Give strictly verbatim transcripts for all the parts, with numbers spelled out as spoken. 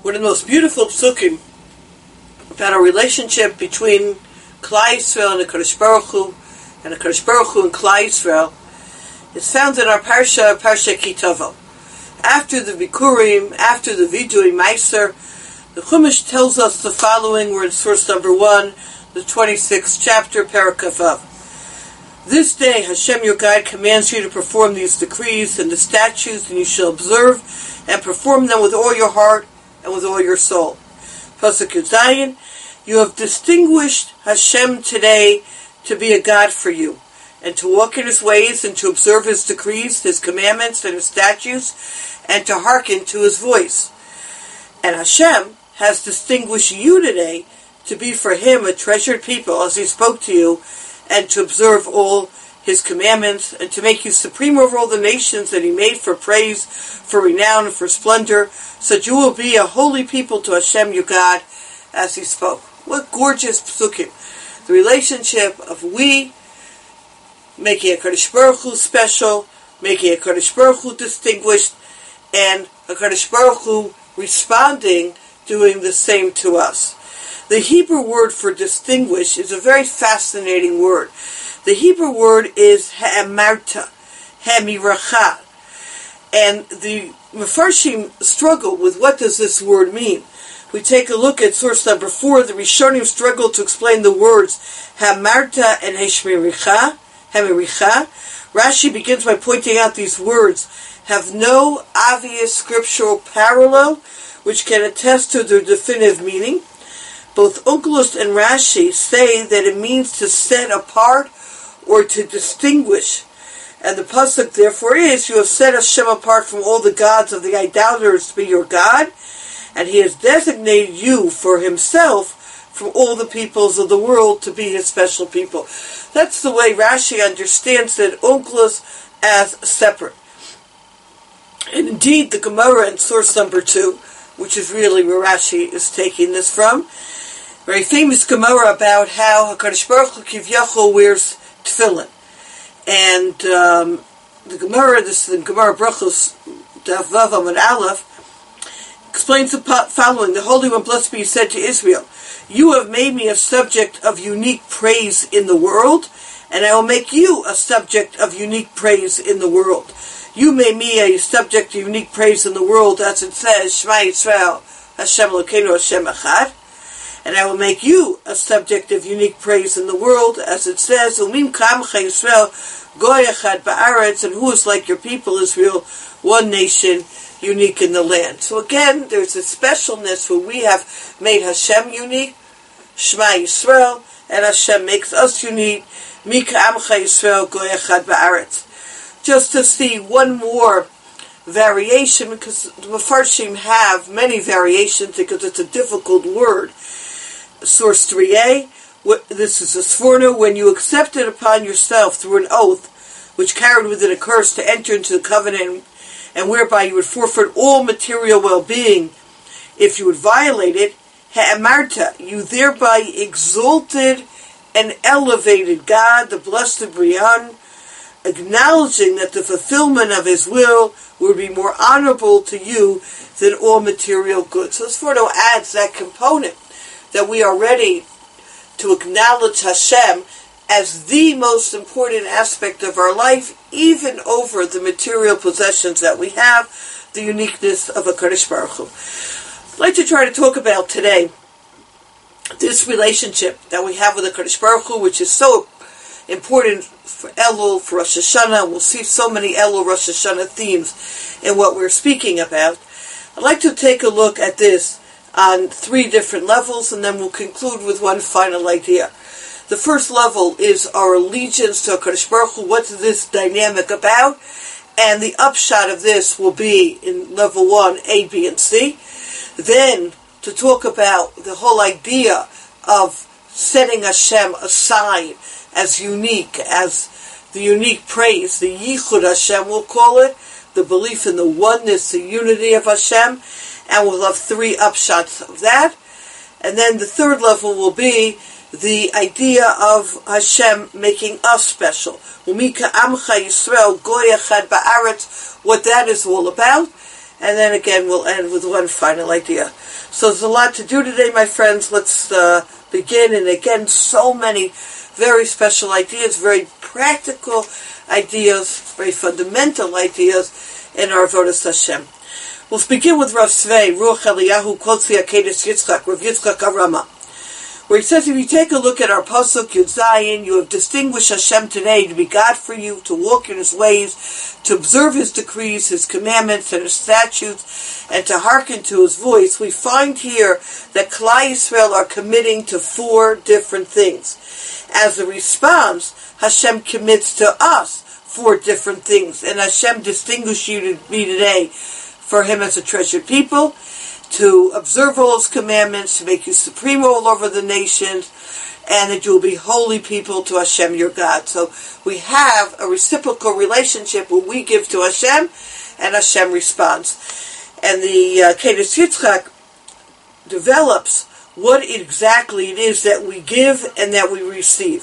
One of the most beautiful psukim about a relationship between Klal Yisrael and the Kadosh Baruch Hu, and the Kadosh Baruch Hu and Klal Yisrael, is found in our Parsha, Parsha Ki Tavo. After the Bikurim, after the Vidui Meiser, the Chumash tells us the following. We're in source number one, the twenty-sixth chapter, Perek Vav. This day Hashem your God commands you to perform these decrees and the statutes, and you shall observe and perform them with all your heart and with all your soul. Pasuk Zayin, you have distinguished Hashem today to be a God for you, and to walk in His ways, and to observe His decrees, His commandments, and His statutes, and to hearken to His voice. And Hashem has distinguished you today to be for Him a treasured people, as He spoke to you, and to observe all His commandments, and to make you supreme over all the nations that He made for praise, for renown, and for splendor, so that you will be a holy people to Hashem your God, as He spoke. What gorgeous psukim. The relationship of we making a Kadosh Baruch Hu special, making a Kadosh Baruch Hu distinguished, and a Kadosh Baruch Hu responding, doing the same to us. The Hebrew word for distinguish is a very fascinating word. The Hebrew word is ha'amarta, ha'miracha. And the Mefarshim struggle with what does this word mean. We take a look at source number four. The Rishonim struggle to explain the words ha'amarta and ha'shmiricha, ha'miricha. Rashi begins by pointing out these words have no obvious scriptural parallel which can attest to their definitive meaning. Both Onkelos and Rashi say that it means to set apart or to distinguish. And the pasuk therefore is, you have set Hashem apart from all the gods of the idolaters to be your God, and He has designated you for Himself from all the peoples of the world to be His special people. That's the way Rashi understands it, Onkelos as separate. And indeed, the Gemara in source number two, which is really where Rashi is taking this from, very famous Gemara about how HaKadosh Baruch Hu Kivyachol wears tefillin. And um, the Gemara, this is the Gemara Brachos, Daf Vav Amud Aleph, explains the following. The Holy One, blessed be, said to Israel, you have made me a subject of unique praise in the world, and I will make you a subject of unique praise in the world. You made me a subject of unique praise in the world, as it says, Shema Yisrael, Hashem Elokeinu, Hashem Echad. And I will make you a subject of unique praise in the world, as it says, Umim Kamcha Yisrael, Goy Echad Ba'aretz, and who is like your people, Israel, one nation, unique in the land. So again, there's a specialness where we have made Hashem unique, Shema Yisrael, and Hashem makes us unique, Mika Amcha Yisrael, Goy Echad Ba'aretz. Just to see one more variation, because the Mefarshim have many variations, because it's a difficult word. Source three a, this is a sforno, when you accept it upon yourself through an oath, which carried with it a curse to enter into the covenant, and whereby you would forfeit all material well-being if you would violate it, ha'amarta, you thereby exalted and elevated God, the blessed Brian, acknowledging that the fulfillment of His will would be more honorable to you than all material goods. So this sforno adds that component, that we are ready to acknowledge Hashem as the most important aspect of our life, even over the material possessions that we have, the uniqueness of a Kadosh Baruch Hu. I'd like to try to talk about today this relationship that we have with the Kadosh Baruch Hu, which is so important for Elul, for Rosh Hashanah. We'll see so many Elul, Rosh Hashanah themes in what we're speaking about. I'd like to take a look at this on three different levels, and then we'll conclude with one final idea. The first level is our allegiance to HaKadosh Baruch Hu. What's this dynamic about? And the upshot of this will be in level one, A, B, and C. Then to talk about the whole idea of setting Hashem aside as unique, as the unique praise, the Yichud Hashem we'll call it, the belief in the oneness, the unity of Hashem, and we'll have three upshots of that. And then the third level will be the idea of Hashem making us special. Umika Amcha Yisrael Goy Echad Ba'aretz, what that is all about. and then again we'll end with one final idea. So there's a lot to do today, my friends. Let's uh, begin. And again, so many very special ideas, very practical ideas, very fundamental ideas in our Avodas Hashem. We'll begin with Rav Svei, Ruach Eliyahu, quotes the Akedah Yitzchak, Rav Yitzchak Arama, where he says, if you take a look at our Pasuk, Yud Zayin, you have distinguished Hashem today to be God for you, to walk in His ways, to observe His decrees, His commandments, and His statutes, and to hearken to His voice. We find here that Klal Yisrael are committing to four different things. As a response, Hashem commits to us four different things, and Hashem distinguished you to be today for Him as a treasured people, to observe all His commandments, to make you supreme all over the nations, and that you will be holy people to Hashem your God. So we have a reciprocal relationship where we give to Hashem, and Hashem responds. And the uh, Akedah Yitzchak develops what exactly it is that we give and that we receive.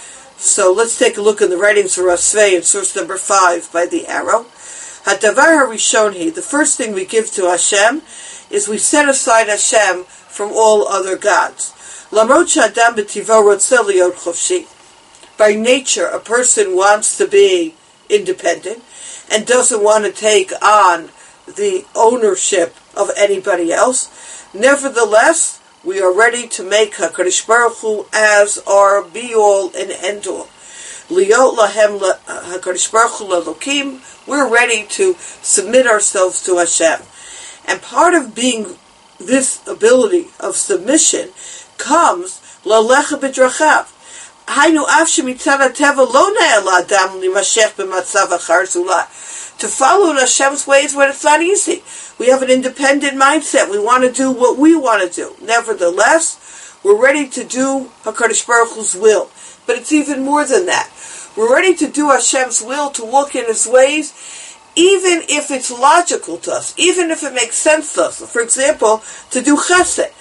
So let's take a look in the writings of Rav Svei in source number five by the arrow. Hadavar harishon, the first thing we give to Hashem is we set aside Hashem from all other gods. Lamrot she'adam b'tivo rotzeh liot chofshi. By nature, a person wants to be independent and doesn't want to take on the ownership of anybody else. Nevertheless, we are ready to make HaKadosh Baruch Hu as our be-all and end-all. Liot lahem HaKadosh Baruch Hu l'Elokim. We're ready to submit ourselves to Hashem. And part of being this ability of submission comes lalecha b'drachav. Hainu av shemitzad hateva lo na'el adam limashech b'matzav achar zula. To follow in Hashem's ways when it's not easy. We have an independent mindset. We want to do what we want to do. Nevertheless, we're ready to do HaKadosh Baruch Hu's will. But it's even more than that. We're ready to do Hashem's will, to walk in His ways, even if it's logical to us, even if it makes sense to us. For example, to do chesed.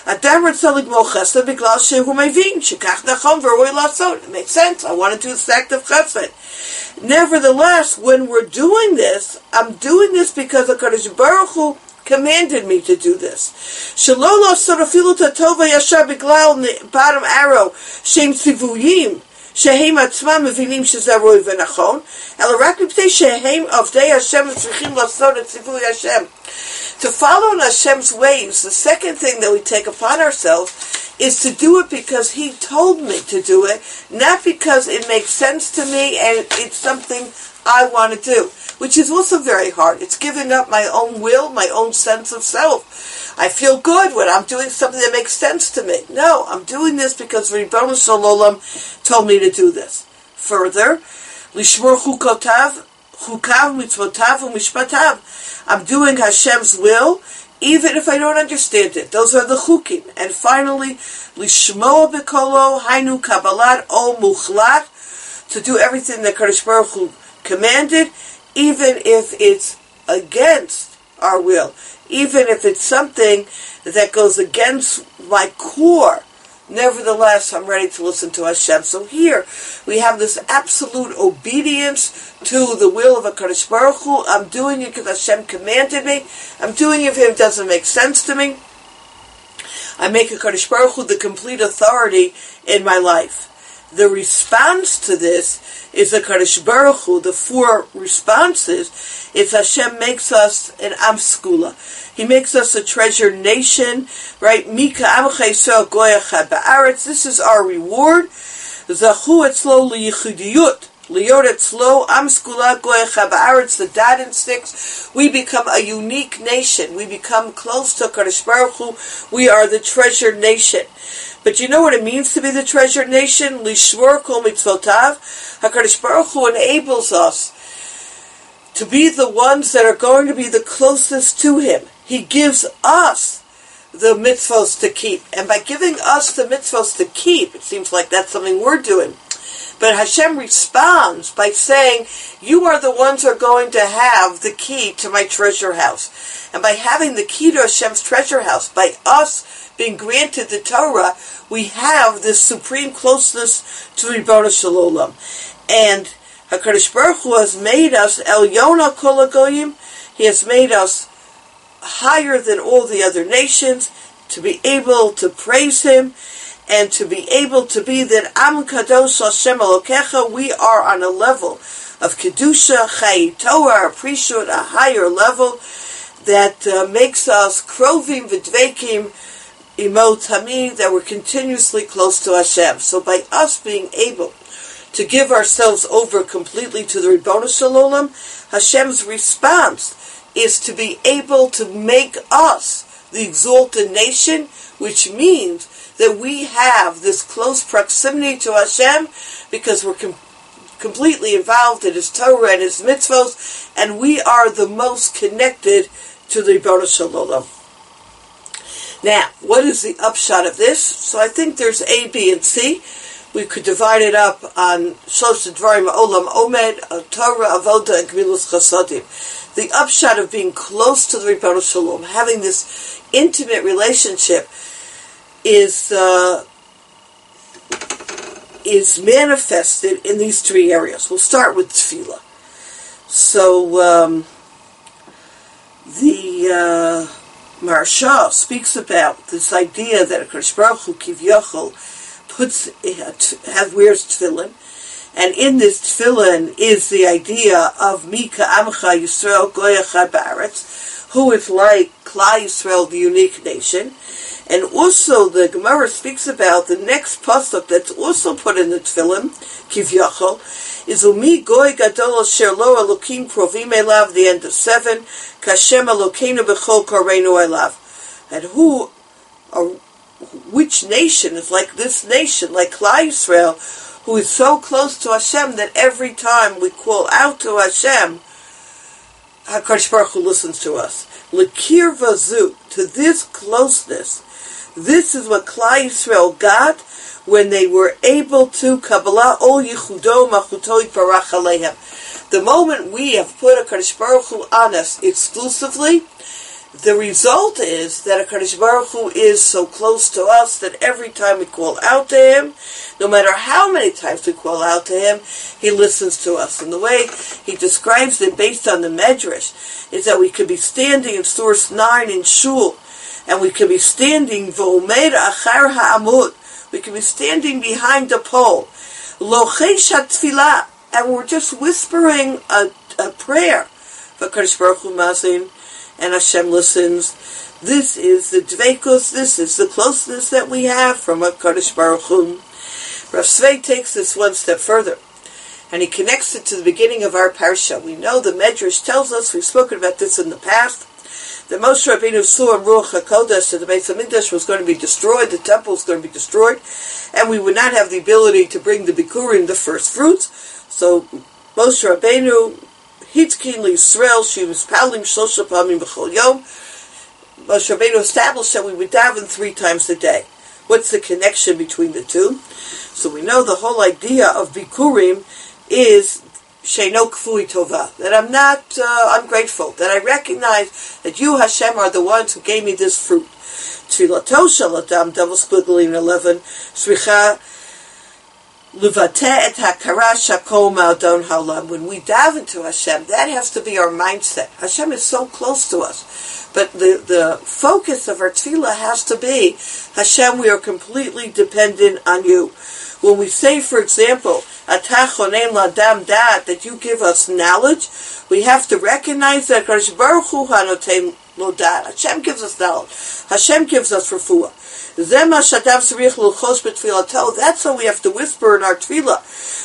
It makes sense. I want to do this act of chesed. Nevertheless, when we're doing this, I'm doing this because HaKadosh Baruch Hu commanded me to do this. Shalolo sarafilu tatova yashar biglal the bottom arrow shem tzivuyim. Shehem atzmam mevinim shezaroi v'nachon. Ela rak mipnei shehem avdei Hashem tzrichim lasot et tzivui Hashem. To follow in Hashem's ways, the second thing that we take upon ourselves is to do it because He told me to do it, not because it makes sense to me and it's something I want to do, which is also very hard. It's giving up my own will, my own sense of self. I feel good when I'm doing something that makes sense to me. No, I'm doing this because Ribono Shel Olam told me to do this. Further, Lishmor chukotav, chukav mitzvotav u'mishpatav. I'm doing Hashem's will, even if I don't understand it. Those are the chukim. And finally, Lishmoa b'kolo hainu kabbalat o muchlat, to do everything that Kadosh Baruch Hu commanded, even if it's against our will, even if it's something that goes against my core. Nevertheless, I'm ready to listen to Hashem. So here, we have this absolute obedience to the will of HaKadosh Baruch Hu. I'm doing it because Hashem commanded me. I'm doing it if it doesn't make sense to me. I make HaKadosh Baruch Hu the complete authority in my life. The response to this is HaKadosh Baruch Hu. The four responses is Hashem makes us an Am Skula. He makes us a treasured nation, right? Mika Amcha Yisrael Goyachad Ba'aretz. This is our reward. Zachu etzlo liyichudiyut. Liot etzlo Am Skula Goyachad Ba'aretz. The dot and sticks. We become a unique nation. We become close to HaKadosh Baruch Hu. We are the treasured nation. But you know what it means to be the treasured nation? Lishmor kol mitzvotav. HaKadosh Baruch Hu enables us to be the ones that are going to be the closest to Him. He gives us the mitzvos to keep. And by giving us the mitzvos to keep, it seems like that's something we're doing. But Hashem responds by saying, you are the ones who are going to have the key to my treasure house. And by having the key to Hashem's treasure house, by us being granted the Torah, we have this supreme closeness to Ribono Shel Olam. And HaKadosh Baruch Hu has made us El Yona Kol HaGoyim. He has made us higher than all the other nations, to be able to praise Him, and to be able to be that Am Kadosh Hashem Elokecha, we are on a level of Kedusha, Chai Torah, priesthood, a higher level that uh, makes us Krovim V'Dvekim Imo Tamid, that we're continuously close to Hashem. So by us being able to give ourselves over completely to the Ribono Shel Olam, Hashem's response is to be able to make us the exalted nation, which means that we have this close proximity to Hashem because we're com- completely involved in His Torah and His mitzvos, and we are the most connected to the Ribono Shel Olam. Now, what is the upshot of this? So I think there's A, B, and C. We could divide it up on Shlosh Dvarim Olam Omed, Torah, Avoda, and Gemilas Chasadim. The upshot of being close to the Ribono Shel Olam, having this intimate relationship, is uh, is manifested in these three areas. We'll start with tefillah. So um, the uh, Maharsha speaks about this idea that HaKadosh Baruch Hu Kivyochel puts has wears tefillin, and in this tefillin is the idea of Mika Amcha Yisrael Goyachad Ba'aretz, who is like Klal Yisrael, the unique nation. And also the Gemara speaks about the next pasuk that's also put in the tefillin, Kivyachol, is Umi Goy Gadol Asher Lo Elokim Krovim Elav, the end of seven, Kashem Elokeinu Bechol Kareinu Elav. And who, or which nation is like this nation, like Klal Yisrael, who is so close to Hashem that every time we call out to Hashem, HaKadosh Baruch Hu listens to us. L'kir vazu, to this closeness, this is what Klal Yisrael got when they were able to Kabbalah Ol Yichudo Machuto Yitbarach Alehem. The moment we have put HaKadosh Baruch Hu on us exclusively, the result is that HaKadosh Baruch Hu is so close to us that every time we call out to Him, no matter how many times we call out to Him, He listens to us. And the way He describes it based on the Medrash is that we could be standing in source nine in Shul, and we could be standing V'omer Achar Ha'amud, we could be standing behind the pole, Lochesh HaTfilah, and we're just whispering a, a prayer. HaKadosh Baruch Hu Mazin, and Hashem listens. This is the dveikus, this is the closeness that we have from HaKadosh Baruch Hu. Rav Svei takes this one step further, and he connects it to the beginning of our parsha. We know the Medrash tells us, we've spoken about this in the past, that Moshe Rabbeinu saw in Ruach HaKodesh that the Beis HaMikdash was going to be destroyed, the temple was going to be destroyed, and we would not have the ability to bring the Bikurim, the first fruits. So Moshe Rabbeinu, Hitkin Yisrael, she was paddling Shosha Pamim B'chol Yom. Moshe Rabbeinu established that we would daven three times a day. What's the connection between the two? So we know the whole idea of Bikurim is Sheino Kfui Tova, that I'm not uh, ungrateful, that I recognize that you, Hashem, are the ones who gave me this fruit. Tfilato Shel Adam, double squiggling eleven, Sricha Luvate et hakara shakol ma'adon haolam. When we daven to Hashem, that has to be our mindset. Hashem is so close to us. But the, the focus of our tefillah has to be, Hashem, we are completely dependent on you. When we say, for example, Atah chonem l'adam da'at, that you give us knowledge, we have to recognize that HaKadosh Baruch Hu hanoten lo da'at. Hashem gives us knowledge. Hashem gives us refuah. That's how we have to whisper in our tefillah.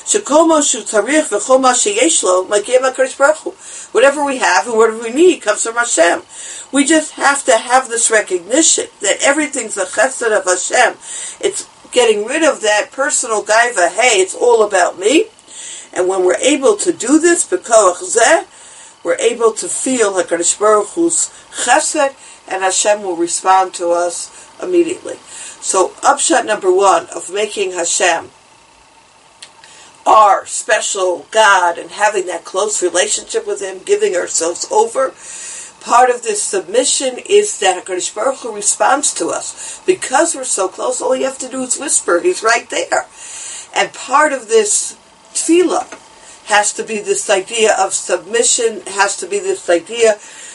Whatever we have and whatever we need comes from Hashem. We just have to have this recognition that everything's a chesed of Hashem. It's getting rid of that personal gaiva, hey, it's all about me. And when we're able to do this, b'koach zeh, we're able to feel HaKadosh Baruch Hu's chesed, and Hashem will respond to us immediately. So, upshot number one of making Hashem our special God and having that close relationship with Him, giving ourselves over, part of this submission is that HaKadosh Baruch Hu responds to us. Because we're so close, all you have to do is whisper. He's right there. And part of this tefillah has to be this idea of submission, has to be this idea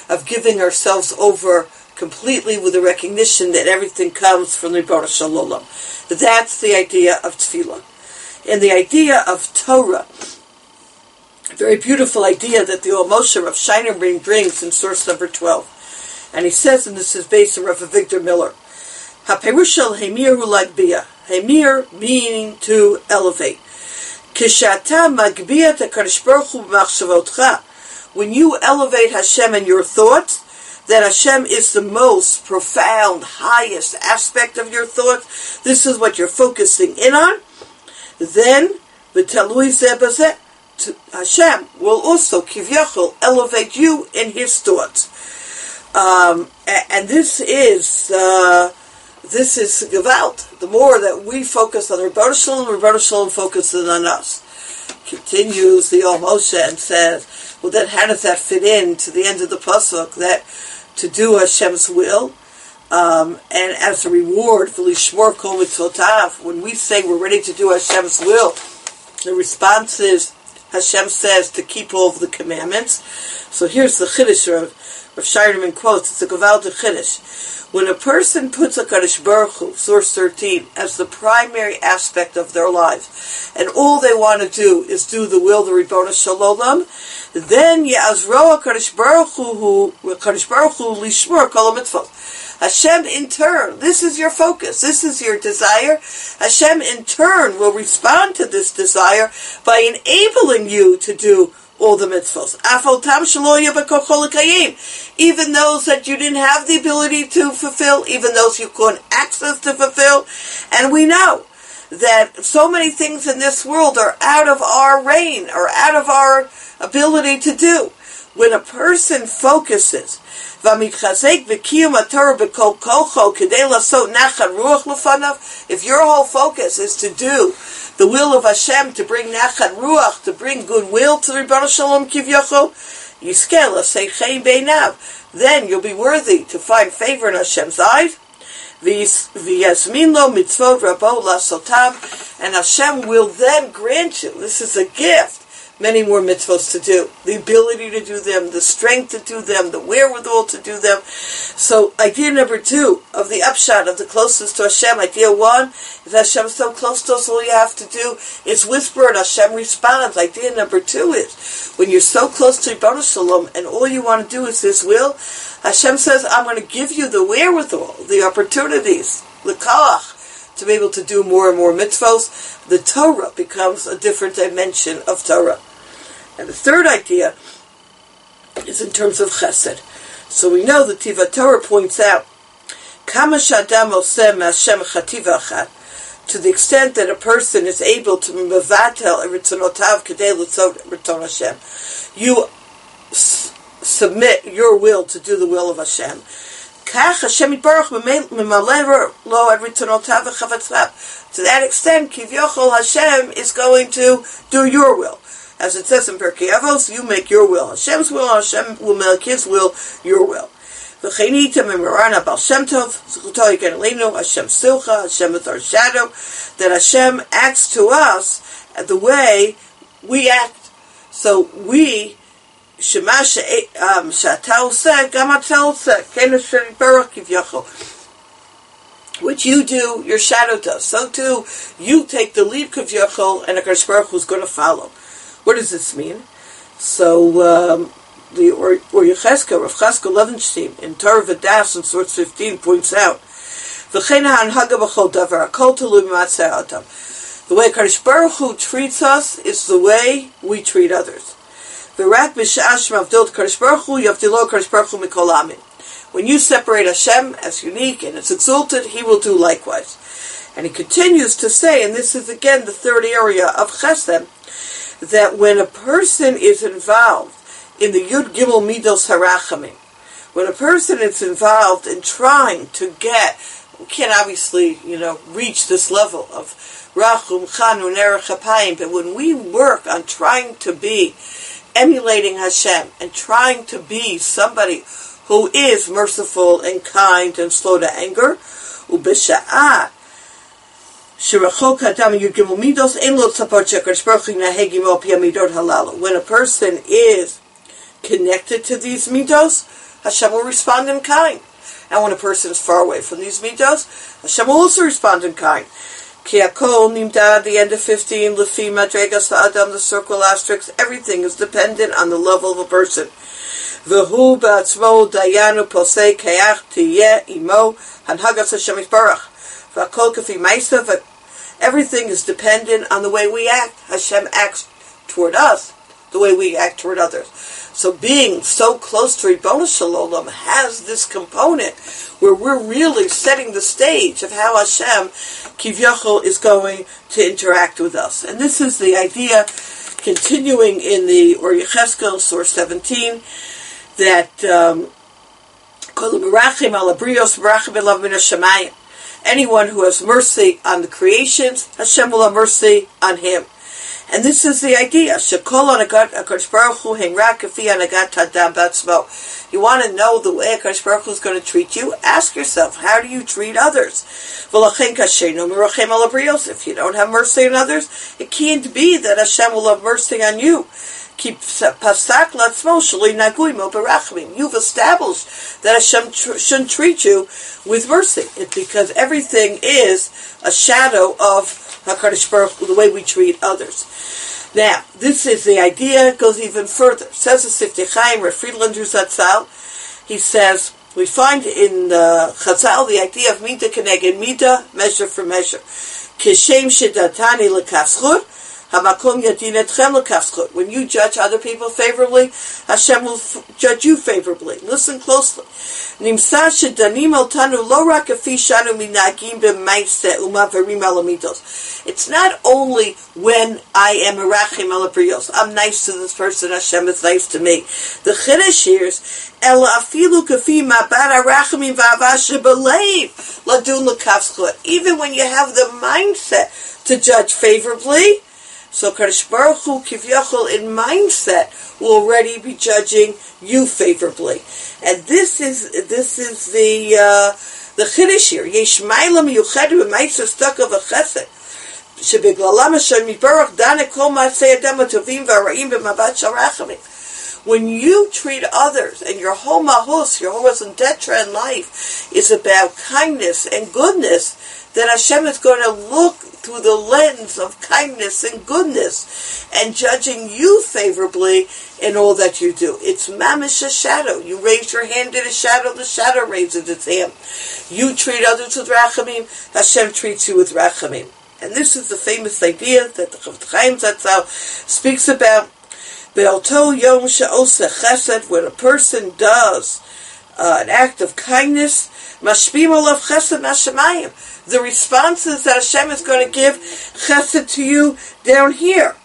of giving ourselves over completely with the recognition that everything comes from the Ribono Shel Olam. That's the idea of tefillah. And the idea of Torah, a very beautiful idea that the Old Moshe Rav Shiner brings in source number twelve. And he says, and this is based on Rav Victor Miller, HaPerush shel Hemir hu lagbia. Hemir meaning to elevate. Kishata magbia HaKadosh Baruch Hu b'machshavotcha. When you elevate Hashem in your thoughts, that Hashem is the most profound, highest aspect of your thoughts, this is what you're focusing in on, then v'talui zeh bazeh, Hashem will also kivyachol elevate you in His thoughts. Um, and, and this is uh, this is gewalt. The more that we focus on Ribono Shel Olam, Ribono Shel Olam focuses on us. Continues the Old Moshe and says, well, then how does that fit in to the end of the pasuk that to do Hashem's will, um, and as a reward for lishmor kol mitzvotav, when we say we're ready to do Hashem's will, the response is Hashem says to keep all of the commandments. So here's the chiddush of Rav Shinerman quotes. It's a gewaltig chiddush. When a person puts HaKadosh Baruch Hu, source thirteen, as the primary aspect of their life, and all they want to do is do the will of the Ribono Shel Olam, then Ya'azro HaKadosh Baruch Hu, HaKadosh Baruch Hu lishmor kol mitzvot. Hashem in turn, this is your focus, this is your desire. Hashem in turn will respond to this desire by enabling you to do all the mitzvos. Even those that you didn't have the ability to fulfill, even those you couldn't access to fulfill. And we know that so many things in this world are out of our reign, or out of our ability to do. When a person focuses, if your whole focus is to do the will of Hashem, to bring nachat ruach, to bring goodwill to the Ribono Shel Olam kivyachol, yiskel aseichein beinav, then you'll be worthy to find favor in Hashem's eyes. V'yasmin lo mitzvot rabo lasotam, and Hashem will then grant you, this is a gift, many more mitzvos to do. The ability to do them, the strength to do them, the wherewithal to do them. So idea number two of the upshot of the closest to Hashem, idea one, if Hashem is so close to us, all you have to do is whisper and Hashem responds. Idea number two is, when you're so close to Ribono Shel Olam and all you want to do is His will, Hashem says, I'm going to give you the wherewithal, the opportunities, the koach, to be able to do more and more mitzvos. The Torah becomes a different dimension of Torah. And the third idea is in terms of chesed. So we know that Tiva Torah points out, Kama shadam oseh me'Hashem chativa achat, to the extent that a person is able to mevatel eritzonotav kedei litzot ritzon Hashem, you s- submit your will to do the will of Hashem. Kach Hashem yitbarach memalever lo eritzonotav v'chavatzav. To that extent, Kivyochol Hashem is going to do your will. As it says in Pirkei Avos, you make your will Hashem's will, Hashem will make His will your will. V'cheinita memarana Baal Shem Tov, Zchuto Yigen Aleinu, Hashem Silcha, Hashem is our shadow, that Hashem acts to us the way we act. So we, Shema Sha'ata Oseh, Gam Ata Oseh, Ken Hashem Yitbarach Kivyochol. Which you do, your shadow does. So too, you take the lead Kivyochol, and HaKadosh Baruch Hu is going to follow. What does this mean? So, um, the Or Yecheska, Rav Chaska Levenstein, in Torah V'das, in source fifteen, points out, the way HaKadosh Baruch Hu treats us is the way we treat others. When you separate Hashem as unique and as exalted, He will do likewise. And he continues to say, and this is again the third area of Chesed, that when a person is involved in the Yud Gimel Midos Harachamim, when a person is involved in trying to get, we can't obviously, you know, reach this level of Rachum, Chanun, Erech Hapayim, but when we work on trying to be emulating Hashem and trying to be somebody who is merciful and kind and slow to anger, ubesha'ah shirachok hadam yud gimel midos ein lo tzapot shekadosh baruch hu yanaheg imo pi hamidot halalu. When a person is connected to these midos, Hashem will respond in kind. And when a person is far away from these midos, Hashem will also respond in kind. Ki hakol nimdad, the end of fifteen, lefi madregas ha'adam, the circle asterisk, everything is dependent on the level of a person. V'hu ba'atzmo dayanu posei keach tiyeh imo hanhagas Hashem yisbarach. V'hakol kafi ma'isa, everything is dependent on the way we act. Hashem acts toward us the way we act toward others. So being so close to Ribono Shel Olam has this component where we're really setting the stage of how Hashem Kivyachol is going to interact with us. And this is the idea continuing in the Or Yecheskel, source seventeen, that um, anyone who has mercy on the creations, Hashem will have mercy on him. And this is the idea. You want to know the way HaKadosh Baruch Hu is going to treat you? Ask yourself, how do you treat others? If you don't have mercy on others, it can't be that Hashem will have mercy on you. You've established that Hashem tr- shouldn't treat you with mercy. It's because everything is a shadow of HaKadosh Baruch Hu, the way we treat others. Now, this is the idea, it goes even further. Says the Siftei Chaim, Rav Friedlander Zatzal, he says, we find in uh, Chazal the idea of Mida Keneged Mida, measure for measure. Kishem Shedatani L'Kafschut, Hamakom Yadin Etchem L'Kafschut. When you judge other people favorably, Hashem will f- judge you favorably. Listen closely. Nimsa Shedanim Altanu Lo Rak Afi Shanu Minagim B'Maise Umaverim Alamidos. It's not only when I am Merachim Alabrios, I'm nice to this person, Hashem is nice to me. The Chiddush here is, Ela Afilu Kafi Mabat Arachimim V'Avash B'Leiv Ladun L'Kafschut. Even when you have the mindset to judge favorably, so Kadosh Baruch Hu Kivyachol in mindset will already be judging you favorably. And this is this is the uh, the Chiddush here. Yesh Ma'ila Miyuchedu B'Maisa Stuka V'Chesed. When you treat others, and your whole mahus, your whole zendetra in life is about kindness and goodness, then Hashem is going to look through the lens of kindness and goodness and judging you favorably in all that you do. It's mamish a shadow. You raise your hand in a shadow, the shadow raises its hand. You treat others with rachamim, Hashem treats you with rachamim. And this is the famous idea that the Chav Chaim Zatzal speaks about. Be'oto yom she'oseh chesed, when a person does uh, an act of kindness, mashpim olav chesed mashamayim. The response is that Hashem is going to give chesed to you down here.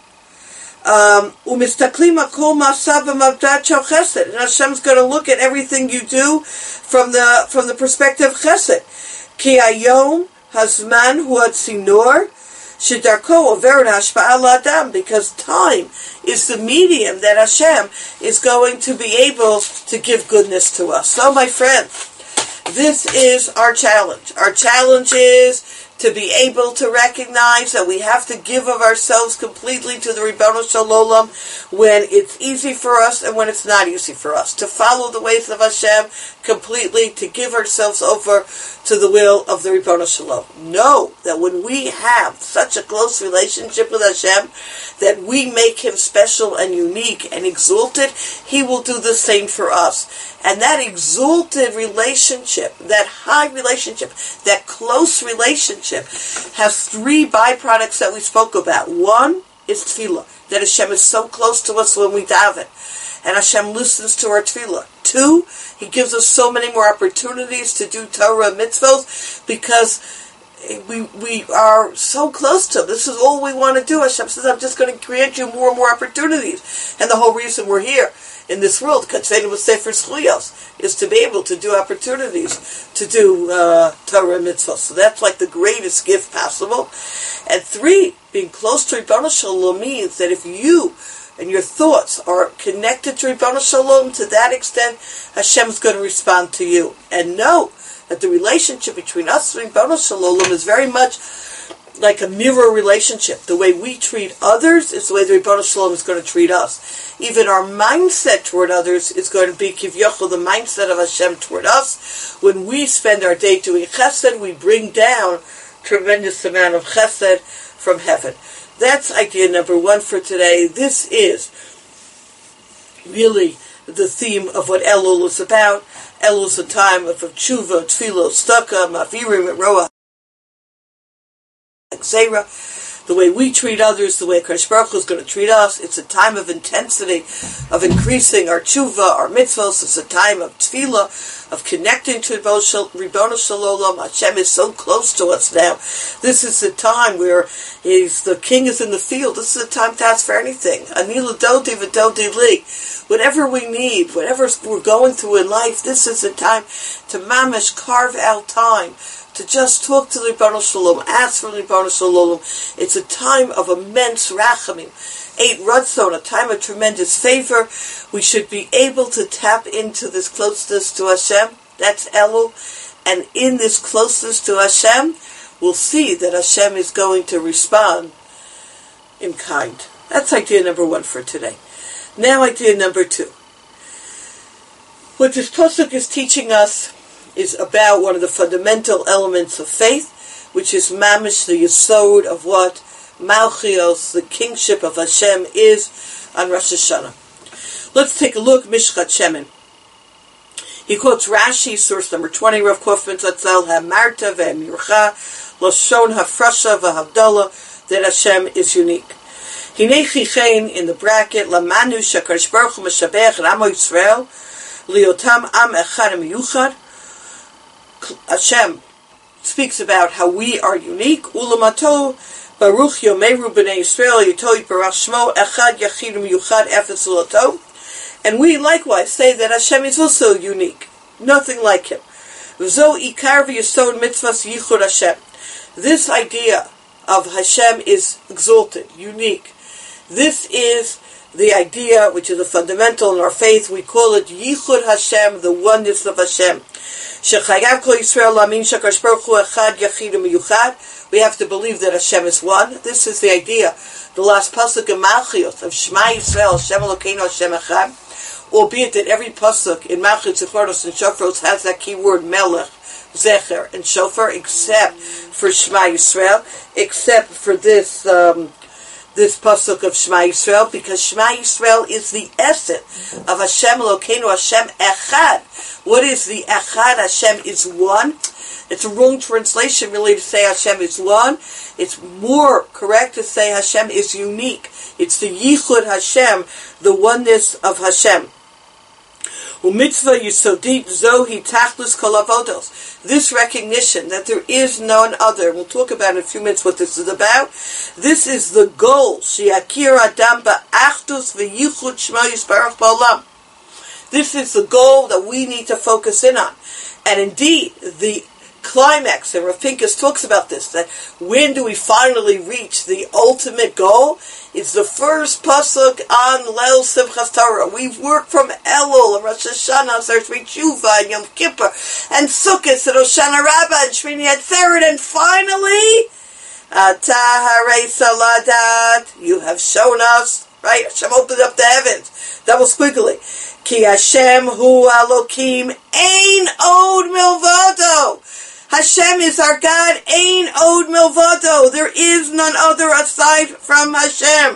Umistaklim akol ma'asav v'mavdat shel chesed, and Hashem is going to look at everything you do from the from the perspective of chesed. Ki hayom hazman hu hatzinor shedarko overet hashpa'ah la'adam, because time is the medium that Hashem is going to be able to give goodness to us. So, my friend, this is our challenge. Our challenge is to be able to recognize that we have to give of ourselves completely to the Ribono Shel Olam when it's easy for us and when it's not easy for us. To follow the ways of Hashem completely, to give ourselves over to the will of the Ribono Shel Olam. Know that when we have such a close relationship with Hashem, that we make Him special and unique and exalted, He will do the same for us. And that exalted relationship, that high relationship, that close relationship, has three byproducts that we spoke about. One is tefillah, that Hashem is so close to us when we daven, and Hashem listens to our tefillah. Two, He gives us so many more opportunities to do Torah and mitzvot, because we we are so close to Him. This is all we want to do. Hashem says, I'm just going to grant you more and more opportunities. And the whole reason we're here in this world, Katzvenu with Sefer Zchuyos, is to be able to do opportunities to do uh, Torah and mitzvah. So that's like the greatest gift possible. And three, being close to Ribono Shel Olam means that if you and your thoughts are connected to Ribono Shel Olam, to that extent, Hashem is going to respond to you. And know that the relationship between us and Ribono Shel Olam is very much like a mirror relationship. The way we treat others is the way the Rebbeinu Shalom is going to treat us. Even our mindset toward others is going to be Kivyochel, the mindset of Hashem toward us. When we spend our day doing chesed, we bring down tremendous amount of chesed from heaven. That's idea number one for today. This is really the theme of what Elul is about. Elul is a time of tshuva, tefillah, tzedakah, mavirim, roah, Zera, the way we treat others, the way Kadosh Baruch Hu is going to treat us. It's a time of intensity, of increasing our tshuva, our mitzvahs. It's a time of tefillah, of connecting to Ribbono Shel Olam. Hashem is so close to us now. This is the time where he's, the king is in the field. This is the time to ask for anything. Ani l'dodi v'dodi li. Whatever we need, whatever we're going through in life, this is the time to mamish, carve out time to just talk to the Ribbono Shel Olam, ask for the Ribbono Shel Olam. It's a time of immense rachamim, eight ratzon, a time of tremendous favor. We should be able to tap into this closeness to Hashem. That's Elul. And in this closeness to Hashem, we'll see that Hashem is going to respond in kind. That's idea number one for today. Now idea number two. What this pasuk is teaching us is about one of the fundamental elements of faith, which is mamish, the yesod of what Malchios, the kingship of Hashem, is on Rosh Hashanah. Let's take a look. Mishchat Shemen. He quotes Rashi, source number twenty, Rav Kofman Zatzal, Hamarta ve'emircha, Lashon hafrasha v'havdalah, that Hashem is unique. Hinei chichein, in the bracket, Lamanu shakadosh baruch hu meshabech and Amo Yisrael, liotam am echad miyuchad. Hashem speaks about how we are unique. Ulamato Baruch Yomeru B'nei Yisrael Yitoi Barach Shmo Echad Yachid Miyuchad Efes Ulato. And we likewise say that Hashem is also unique, nothing like Him. V'zo Ikar V'Yesod Mitzvahs Yichud Hashem. This idea of Hashem is exalted, unique. This is the idea which is a fundamental in our faith. We call it Yichud Hashem, the oneness of Hashem. We have to believe that Hashem is one. This is the idea, the last pasuk in Malchios of Shema Yisrael, Hashem Elokeinu, Hashem Echad. Albeit that every pasuk in Malchios, Zichronos, and Shofros has that key word Melech, Zecher, and Shofar, except for Shema Yisrael, except for this um, this pasuk of Shema Yisrael, because Shema Yisrael is the essence of Hashem Elokeinu, Hashem Echad. What is the Echad? Hashem is one. It's a wrong translation really to say Hashem is one. It's more correct to say Hashem is unique. It's the Yichud Hashem, the oneness of Hashem. Umitzvah Yisodit Zohi Tachlus Kol Avodos. This recognition that there is none other. We'll talk about in a few minutes what this is about. This is the goal. Shiakir Adam Ba'achdus V'Yichud Shema Yisbarach Ba'olam. This is the goal that we need to focus in on. And indeed, the climax, and Rav Pinkus talks about this, that when do we finally reach the ultimate goal? It's the first pasuk on Leil Simchas Torah. We've worked from Elul and Rosh Hashanah, Zartri Tshuva, and Yom Kippur, and Sukkot, and Hoshana Rabbah, and Shmini Atzeret, and finally, Ata Harei Saladat, you have shown us, right? Hashem opened up the heavens, double squiggly. Ki Hashem hu Elokim ein od milvado. Hashem is our God, ein od milvado. There is none other aside from Hashem.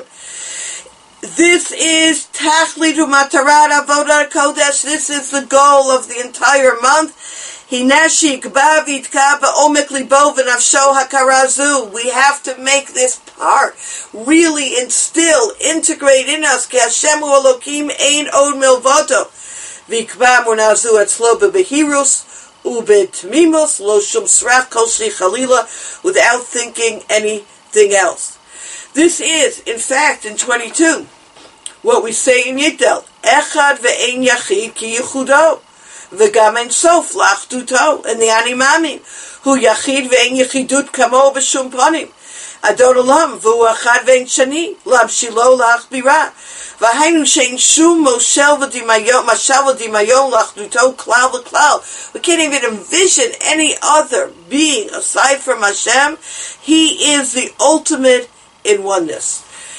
This is Tachlidu Matarat Avodat Kodesh. This is the goal of the entire month. Hinashik Bavit Kaba Omek Libo V'Nafsho Hakarazu. We have to make this part really instill, integrate in us. Ki Hashem hu Elokim ein od milvado. V'Ikba Munazu Etzlo B'Behirus. Ubetmimos lo shum srach kol shli chalila, without thinking anything else. This is, in fact, in twenty-two, what we say in Yigdal, Echad ve'ein yachid ki yichudo, v'gam en sof lachduto, and the animamin, hu yachid ve'ein yachidut kamo b'shum panim. Adon Olam, V'hu Echad Ve'en Shani, L'Hamshilo L'Achbira. V'hainu she'en shum moshel v'dimayon, mashal v'dimayon l'achduto klal v'klal. We can't even envision any other being aside from Hashem. He is the ultimate in oneness.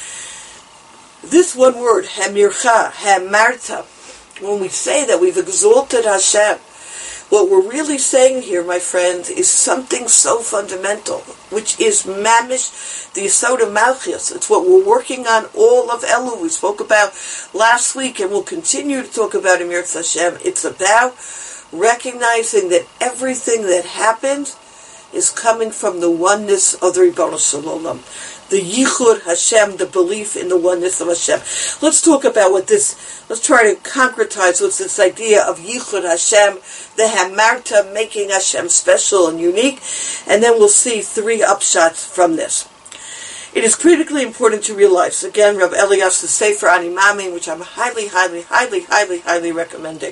This one word, Hamircha, Hamarta, when we say that we've exalted Hashem, what we're really saying here, my friends, is something so fundamental, which is mamish, the Yesod of Malchus. It's what we're working on all of Elul. We spoke about last week, and we'll continue to talk about in Yirtzeh Hashem. It's about recognizing that everything that happens is coming from the oneness of the Ribbono Shel Olam. The Yichud Hashem, the belief in the oneness of Hashem. Let's talk about what this, let's try to concretize what's this idea of Yichud Hashem, the Hamarta, making Hashem special and unique, and then we'll see three upshots from this. It is critically important to realize, again, Rav Elias's Sefer Ani Maamin, which I'm highly, highly, highly, highly, highly recommending,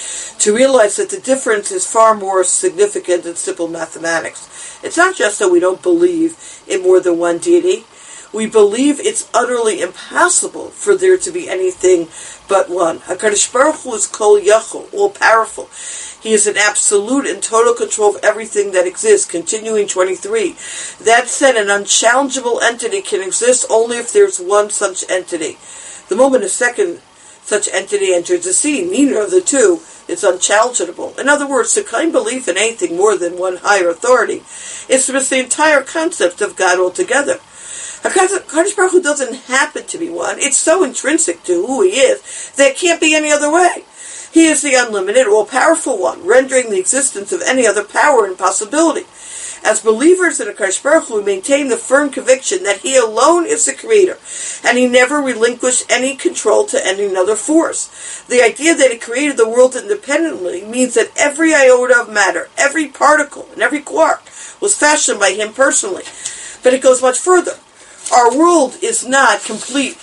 to realize that the difference is far more significant than simple mathematics. It's not just that we don't believe in more than one deity. We believe it's utterly impossible for there to be anything but one. HaKadosh Baruch Hu is Kol Yachol, all-powerful. He is in absolute and total control of everything that exists. Continuing twenty-three. That said, an unchallengeable entity can exist only if there's one such entity. The moment a second such entity enters the scene, neither of the two is unchallengeable. In other words, to claim belief in anything more than one higher authority is to miss the entire concept of God altogether. HaKadosh Baruch Hu doesn't happen to be one. It's so intrinsic to who He is that it can't be any other way. He is the unlimited, all-powerful one, rendering the existence of any other power impossibility. As believers in HaKadosh Baruch Hu, we maintain the firm conviction that He alone is the Creator, and He never relinquished any control to any other force. The idea that He created the world independently means that every iota of matter, every particle, and every quark was fashioned by Him personally. But it goes much further. Our world is not complete,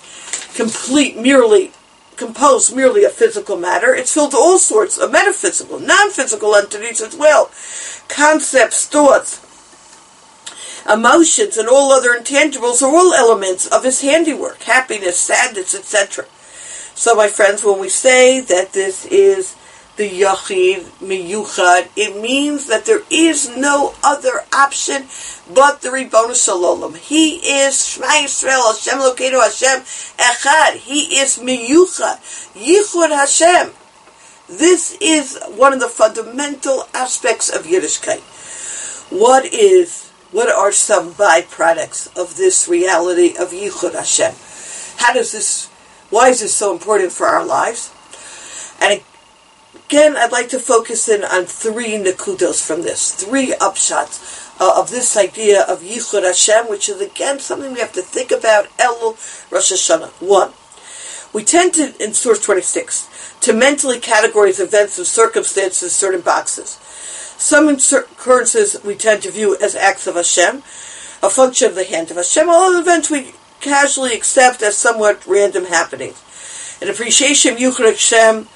complete merely composed merely of physical matter. It's filled with all sorts of metaphysical, non-physical entities as well. Concepts, thoughts, emotions, and all other intangibles are all elements of His handiwork, happiness, sadness, et cetera. So, my friends, when we say that this is the Yachid Miyuchad, it means that there is no other option but the Ribbono Shel Olam. He is Shema Yisrael, Hashem Elokeinu, Hashem Echad. He is Miyuchad, Yichud Hashem. This is one of the fundamental aspects of Yiddishkeit. What is, what are some byproducts of this reality of Yichud Hashem? How does this, why is this so important for our lives? And again, I'd like to focus in on three nekudos from this, three upshots uh, of this idea of Yichud Hashem, which is again something we have to think about Elul Rosh Hashanah. One, we tend to, in source twenty-six, to mentally categorize events and circumstances in certain boxes. Some occurrences we tend to view as acts of Hashem, a function of the hand of Hashem. All other events we casually accept as somewhat random happenings. An appreciation of Yichud Hashem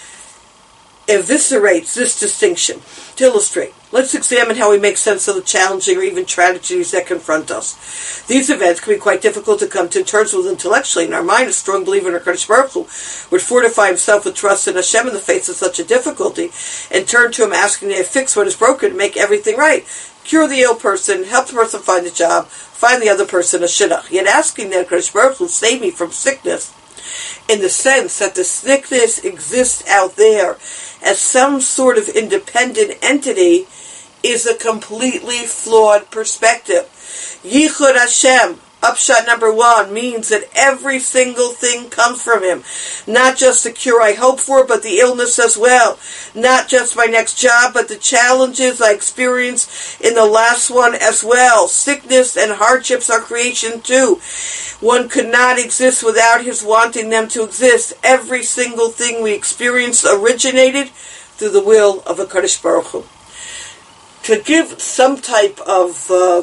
eviscerates this distinction. To illustrate, let's examine how we make sense of the challenging or even tragedies that confront us. These events can be quite difficult to come to terms with intellectually, and our mind, a strong believer in HaKadosh Baruch Hu, would fortify himself with trust in Hashem in the face of such a difficulty, and turn to Him asking to fix what is broken, make everything right, cure the ill person, help the person find a job, find the other person a shidduch. Yet asking that HaKadosh Baruch Hu save me from sickness, in the sense that the sickness exists out there as some sort of independent entity, is a completely flawed perspective. Yichud Hashem, upshot number one, means that every single thing comes from Him. Not just the cure I hope for, but the illness as well. Not just my next job, but the challenges I experience in the last one as well. Sickness and hardships are creation too. One could not exist without His wanting them to exist. Every single thing we experience originated through the will of HaKadosh Baruch Hu. To give some type of uh,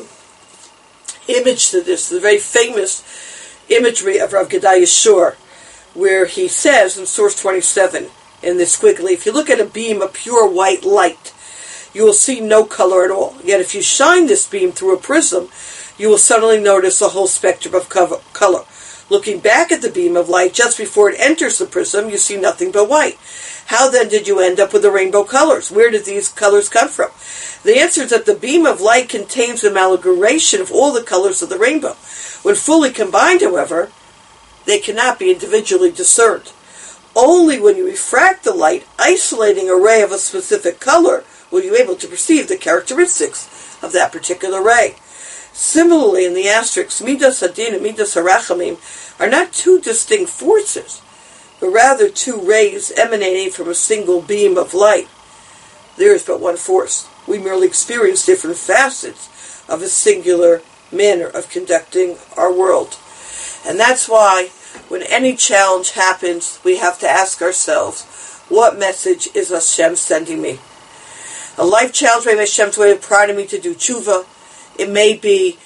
image to this, the very famous imagery of Rav Gedaliah Shor, where he says in source twenty-seven, in this squiggly, if you look at a beam of pure white light, you will see no color at all. Yet if you shine this beam through a prism, you will suddenly notice a whole spectrum of color. Looking back at the beam of light just before it enters the prism, you see nothing but white. How then did you end up with the rainbow colors? Where did these colors come from? The answer is that the beam of light contains an amalgamation of all the colors of the rainbow. When fully combined, however, they cannot be individually discerned. Only when you refract the light, isolating a ray of a specific color, will you be able to perceive the characteristics of that particular ray. Similarly, in the asterisks, Midas Hadin and Midas Harachamim are not two distinct forces, but rather two rays emanating from a single beam of light. There is but one force. We merely experience different facets of a singular manner of conducting our world. And that's why, when any challenge happens, we have to ask ourselves, what message is Hashem sending me? A life challenge may be Hashem's way of prodding me to do tshuva. It may be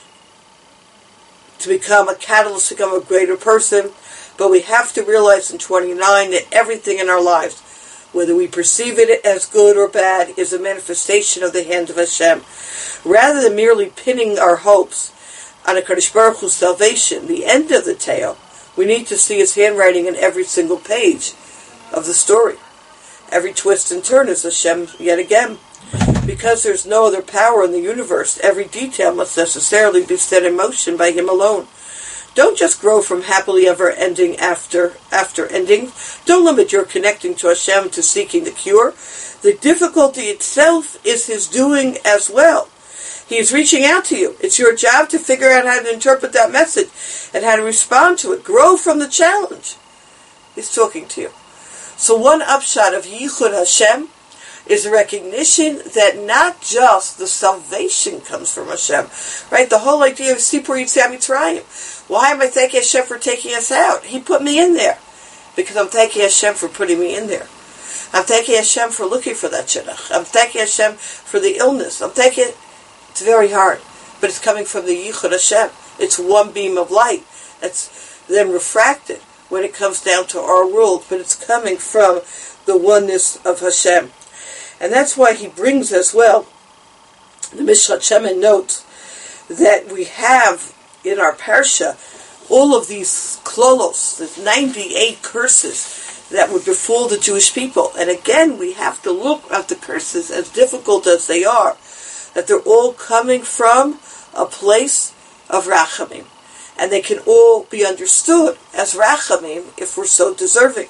to become a catalyst, to become a greater person. But we have to realize in twenty-nine that everything in our lives, whether we perceive it as good or bad, is a manifestation of the hand of Hashem. Rather than merely pinning our hopes on a Kadosh Baruch Hu's salvation, the end of the tale, we need to see His handwriting in every single page of the story. Every twist and turn is Hashem yet again. Because there's no other power in the universe, every detail must necessarily be set in motion by Him alone. Don't just grow from happily ever ending after after ending. Don't limit your connecting to Hashem to seeking the cure. The difficulty itself is His doing as well. He is reaching out to you. It's your job to figure out how to interpret that message and how to respond to it. Grow from the challenge. He's talking to you. So one upshot of Yichud Hashem is a recognition that not just the salvation comes from Hashem, right? The whole idea of Sipur Yitzhak Mitzrayim. Why am I thanking Hashem for taking us out? He put me in there. Because I'm thanking Hashem for putting me in there. I'm thanking Hashem for looking for that shidduch. I'm thanking Hashem for the illness. I'm thanking... It's very hard. But it's coming from the Yichud Hashem. It's one beam of light. That's then refracted when it comes down to our world. But it's coming from the oneness of Hashem. And that's why he brings as well, the Mishrat Shemen notes, that we have in our parsha all of these klolos, the ninety-eight curses that would befall the Jewish people. And again, we have to look at the curses, as difficult as they are, that they're all coming from a place of rachamim. And they can all be understood as rachamim if we're so deserving.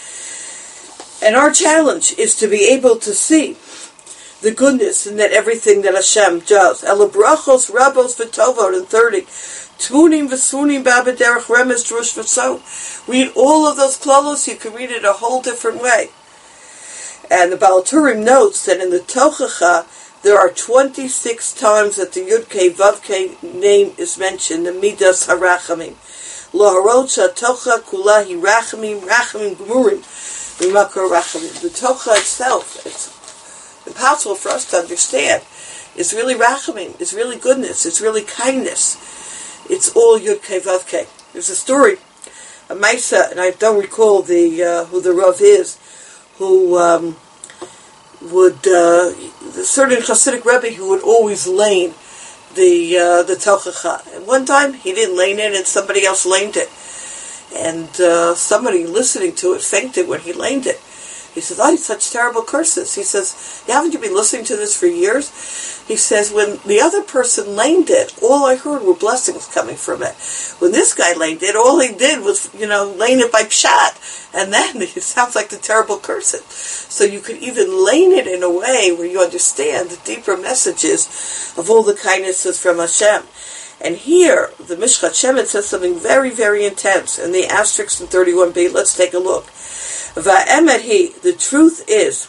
And our challenge is to be able to see the goodness in that everything that Hashem does. Elabrachos rabos v'tovot and thirty. Tmunim v'sunim ba'bederech remez drush v'so. Read all of those klolos, you can read it a whole different way. And the Baal Turim notes that in the Tochacha, there are twenty-six times that the Yud-Kei Vav-Kei name is mentioned, the Midas HaRachamim. Laharot Tocha Kulahi Rachamim, Rachamim Gemurim. The Tocha itself, it's impossible for us to understand. It's really rachamim, it's really goodness, it's really kindness. It's all Yud Kei Vav Kei. There's a story, a Maisa, and I don't recall the uh, who the Rav is, who um, would, uh, the certain Hasidic Rebbe who would always lane the uh, the Tochacha. And one time he didn't lane it and somebody else laned it. And uh, somebody listening to it fainted when he laned it. He says, oh, such terrible curses. He says, yeah, haven't you been listening to this for years? He says, when the other person laned it, all I heard were blessings coming from it. When this guy laned it, all he did was, you know, lane it by pshat. And then it sounds like the terrible curses. So you could even lane it in a way where you understand the deeper messages of all the kindnesses from Hashem. And here, the Mishrat Shemen says something very, very intense. In the asterisk in thirty-one b, let's take a look. Va'emet hi, the truth is,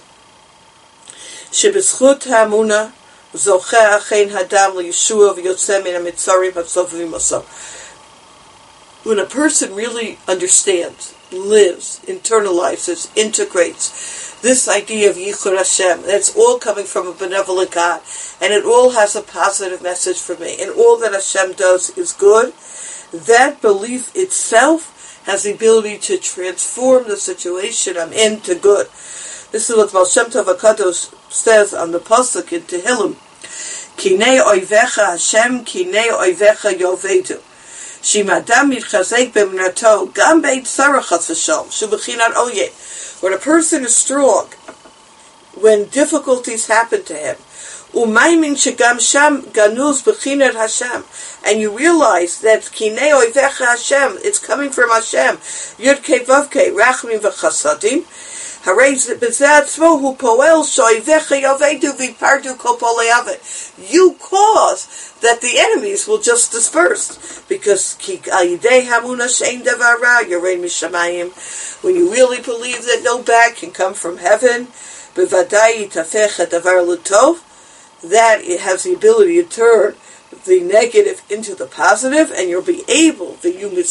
shebizchut ha'amuna, zocheh achein hadam liyeshua v'yotzeh min ha'mitzarim ha'tzovim oso. When a person really understands, lives, internalizes, integrates this idea of Yichud Hashem, that's all coming from a benevolent God, and it all has a positive message for me, and all that Hashem does is good, that belief itself has the ability to transform the situation I'm in to good. This is what Baal Shem Tov HaKadosh says on the Pasuk in Tehillim. Kinei oivecha Hashem, kinei oivecha yovedu. Shimadam mitchazek b'emnato, gam beit sarachas v'shom, shubachinat oye. When a person is strong, when difficulties happen to him, umaymin shegam sham ganuz b'chinat Hashem, and you realize that kinei oivecha Hashem, it's coming from Hashem, yud kei vav kei, rachmim v'chasadim, you cause that the enemies will just disperse, because when you really believe that no bad can come from heaven, that it has the ability to turn the negative into the positive, and you'll be able, you'll be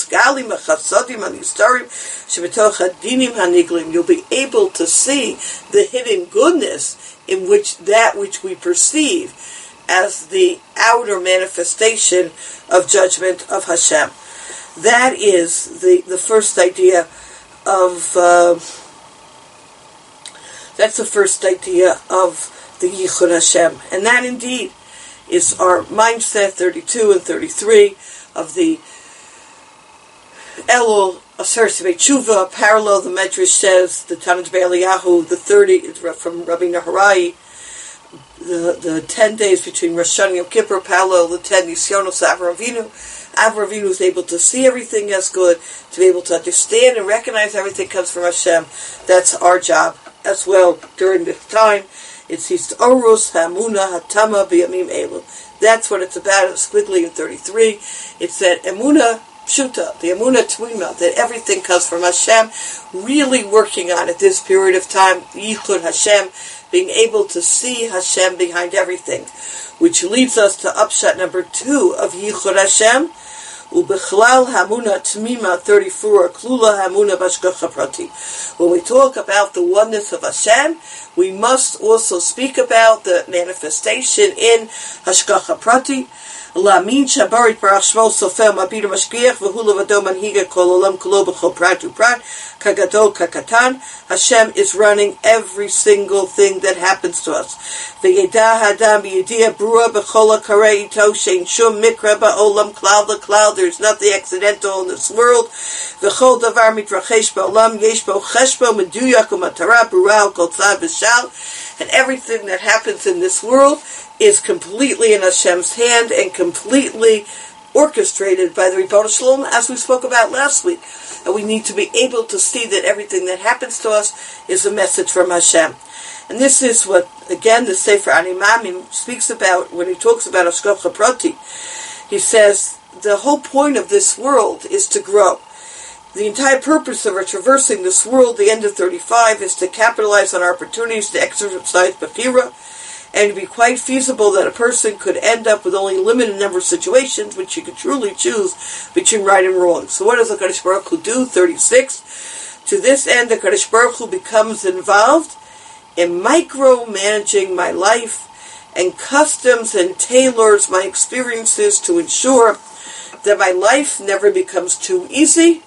able to see the hidden goodness in which that which we perceive as the outer manifestation of judgment of Hashem. That is the, the first idea of, uh, that's the first idea of the Yichud Hashem. And that indeed is our mindset, thirty-two and thirty-three of the Elul Asher Sivei Tshuva. Parallel, the Medrash says, the Tanaj Be'Eliyahu, the thirty, from Rabbi Naharai, the, the ten days between Rosh Hashanah and Yom Kippur, parallel the ten Nisyonos Avraham Avinu. Avraham Avinu is able to see everything as good, to be able to understand and recognize everything comes from Hashem. That's our job as well during this time. It's Historus Hamuna Hatama B'Yamim Elu. That's what it's about. It's squiggly in thirty-three. It's that Emuna Pshuta, the Emuna Twima, that everything comes from Hashem, really working on at this period of time, Yichud Hashem, being able to see Hashem behind everything, which leads us to upshot number two of Yichud Hashem, Ubechlal Hamuna Tmima thirty-four, Klula Hamuna Bashgacha Prati. When we talk about the oneness of Hashem, we must also speak about the manifestation in Hashgacha Prati. Lamin Shabarit Barach Shmo Sofer Mabir Mashgiach V'Hula V'Ado Manhiga Kol Olam Kulo B'Chol Prat U'Prat Kagadol Kakatan. Hashem is running every single thing that happens to us. V'Yeda Hadam B'Yedia Brua B'Chol HaKarei Ito Shein Shum Mikra Ba'Olam Klal L'Klal. There's nothing accidental in this world. V'Chol Davar Mitrachesh Ba'Olam Yesh Bo Cheshbo Meduyak U'Matara Brua Kol Tzav V'Shal. And everything that happens in this world is completely in Hashem's hand and completely orchestrated by the Ribono Shel Olam, as we spoke about last week. And we need to be able to see that everything that happens to us is a message from Hashem. And this is what, again, the Sefer Ani Mamim speaks about when he talks about Hashgacha Prati. He says, the whole point of this world is to grow. The entire purpose of our traversing this world, the end of thirty-five, is to capitalize on our opportunities to exercise Befira, and to be quite feasible that a person could end up with only a limited number of situations which you could truly choose between right and wrong. So what does the Kadosh Baruch Hu do? thirty-six. To this end, the Kadosh Baruch Hu becomes involved in micromanaging my life and customs and tailors my experiences to ensure that my life never becomes too easy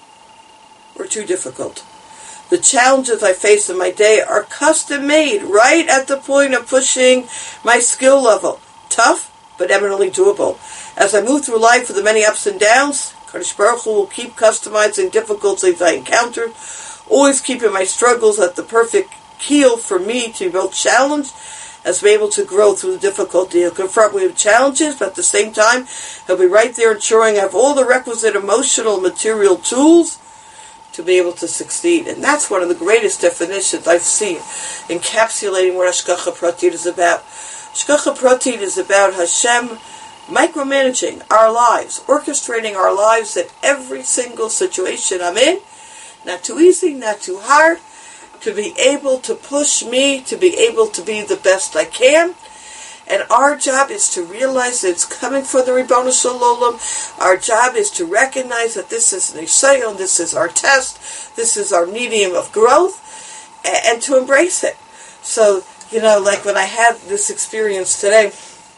or too difficult. The challenges I face in my day are custom made right at the point of pushing my skill level. Tough, but eminently doable. As I move through life with the many ups and downs, Kadosh Baruch Hu will keep customizing difficulties I encounter, always keeping my struggles at the perfect keel for me to be both challenged as be able to grow through the difficulty. He'll confront me with challenges, but at the same time, he'll be right there ensuring I have all the requisite emotional and material tools to be able to succeed. And that's one of the greatest definitions I've seen, encapsulating what Hashgacha Pratit is about. Hashgacha Pratit is about Hashem micromanaging our lives, orchestrating our lives at every single situation I'm in. Not too easy, not too hard, to be able to push me to be able to be the best I can. And our job is to realize that it's coming from the Ribono Shel Olam. Our job is to recognize that this is an Nisayon, this is our test, this is our medium of growth, and to embrace it. So, you know, like when I had this experience today,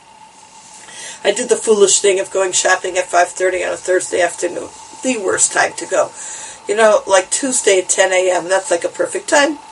I did the foolish thing of going shopping at five thirty on a Thursday afternoon. The worst time to go. You know, like Tuesday at ten a.m., that's like a perfect time.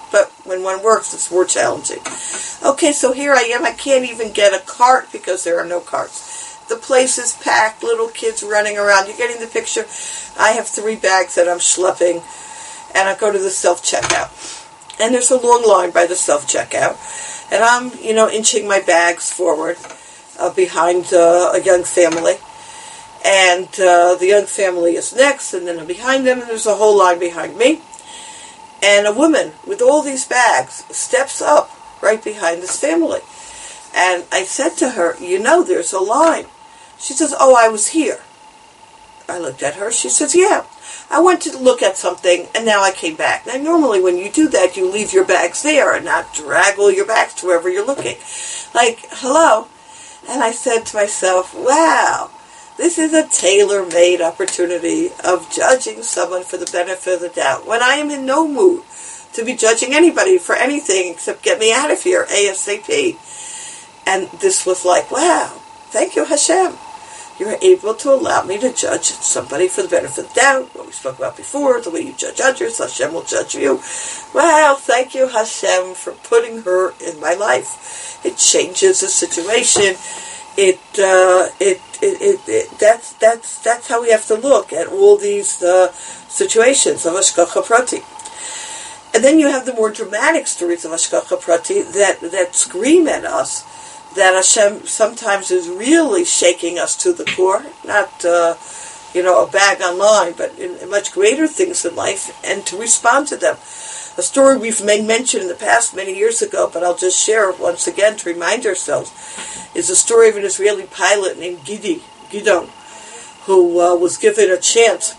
but when one works, it's more challenging. Okay, so here I am. I can't even get a cart because there are no carts. The place is packed, little kids running around. You're getting the picture. I have three bags that I'm schlepping, and I go to the self-checkout. And there's a long line by the self-checkout, and I'm, you know, inching my bags forward uh, behind uh, a young family. And uh, the young family is next, and then I'm behind them, and there's a whole line behind me. And a woman with all these bags steps up right behind this family. And I said to her, you know, there's a line. She says, oh, I was here. I looked at her. She says, yeah, I went to look at something, and now I came back. Now, normally when you do that, you leave your bags there and not drag all your bags to wherever you're looking. Like, hello? And I said to myself, wow. This is a tailor-made opportunity of judging someone for the benefit of the doubt, when I am in no mood to be judging anybody for anything except get me out of here ASAP. And this was like, wow, thank you, Hashem. You're able to allow me to judge somebody for the benefit of the doubt, what we spoke about before, the way you judge others, Hashem will judge you. Well, thank you, Hashem, for putting her in my life. It changes the situation. It, uh, it, it, it, it, that's, that's, that's how we have to look at all these, uh, situations of Hashgacha Prati. And then you have the more dramatic stories of Hashgacha Prati that, that scream at us that Hashem sometimes is really shaking us to the core, not, uh, you know, a bag online, but in, in much greater things in life, and to respond to them. A story we've made mention in the past many years ago, but I'll just share it once again to remind ourselves, is the story of an Israeli pilot named Gidi, Gidon, who uh, was given a chance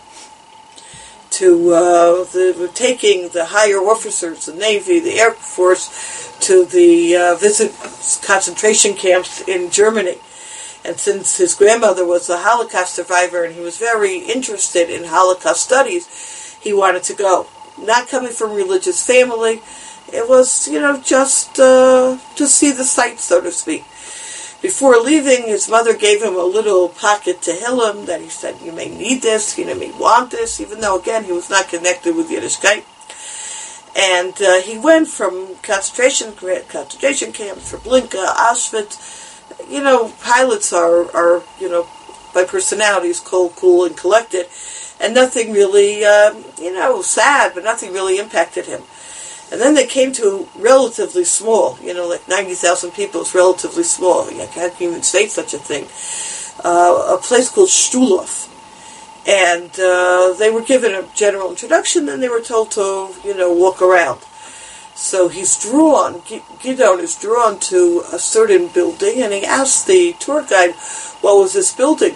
to uh, the, taking the higher officers, the Navy, the Air Force, to the uh, visit concentration camps in Germany. And since his grandmother was a Holocaust survivor and he was very interested in Holocaust studies, he wanted to go. Not coming from a religious family, it was, you know, just uh, to see the sights, so to speak. Before leaving, his mother gave him a little pocket Tehillim that he said, you may need this, you may want this, even though, again, he was not connected with Yiddishkeit. And uh, he went from concentration concentration camps, Treblinka, Auschwitz. You know, pilots are, are, you know, by personalities, cold, cool, and collected. And nothing really, um, you know, sad, but nothing really impacted him. And then they came to relatively small, you know, like ninety thousand people is relatively small. I can't even say such a thing. Uh, a place called Shtulov. And uh, they were given a general introduction, and they were told to, you know, walk around. So he's drawn, Gidon is drawn to a certain building, and he asked the tour guide, what was this building?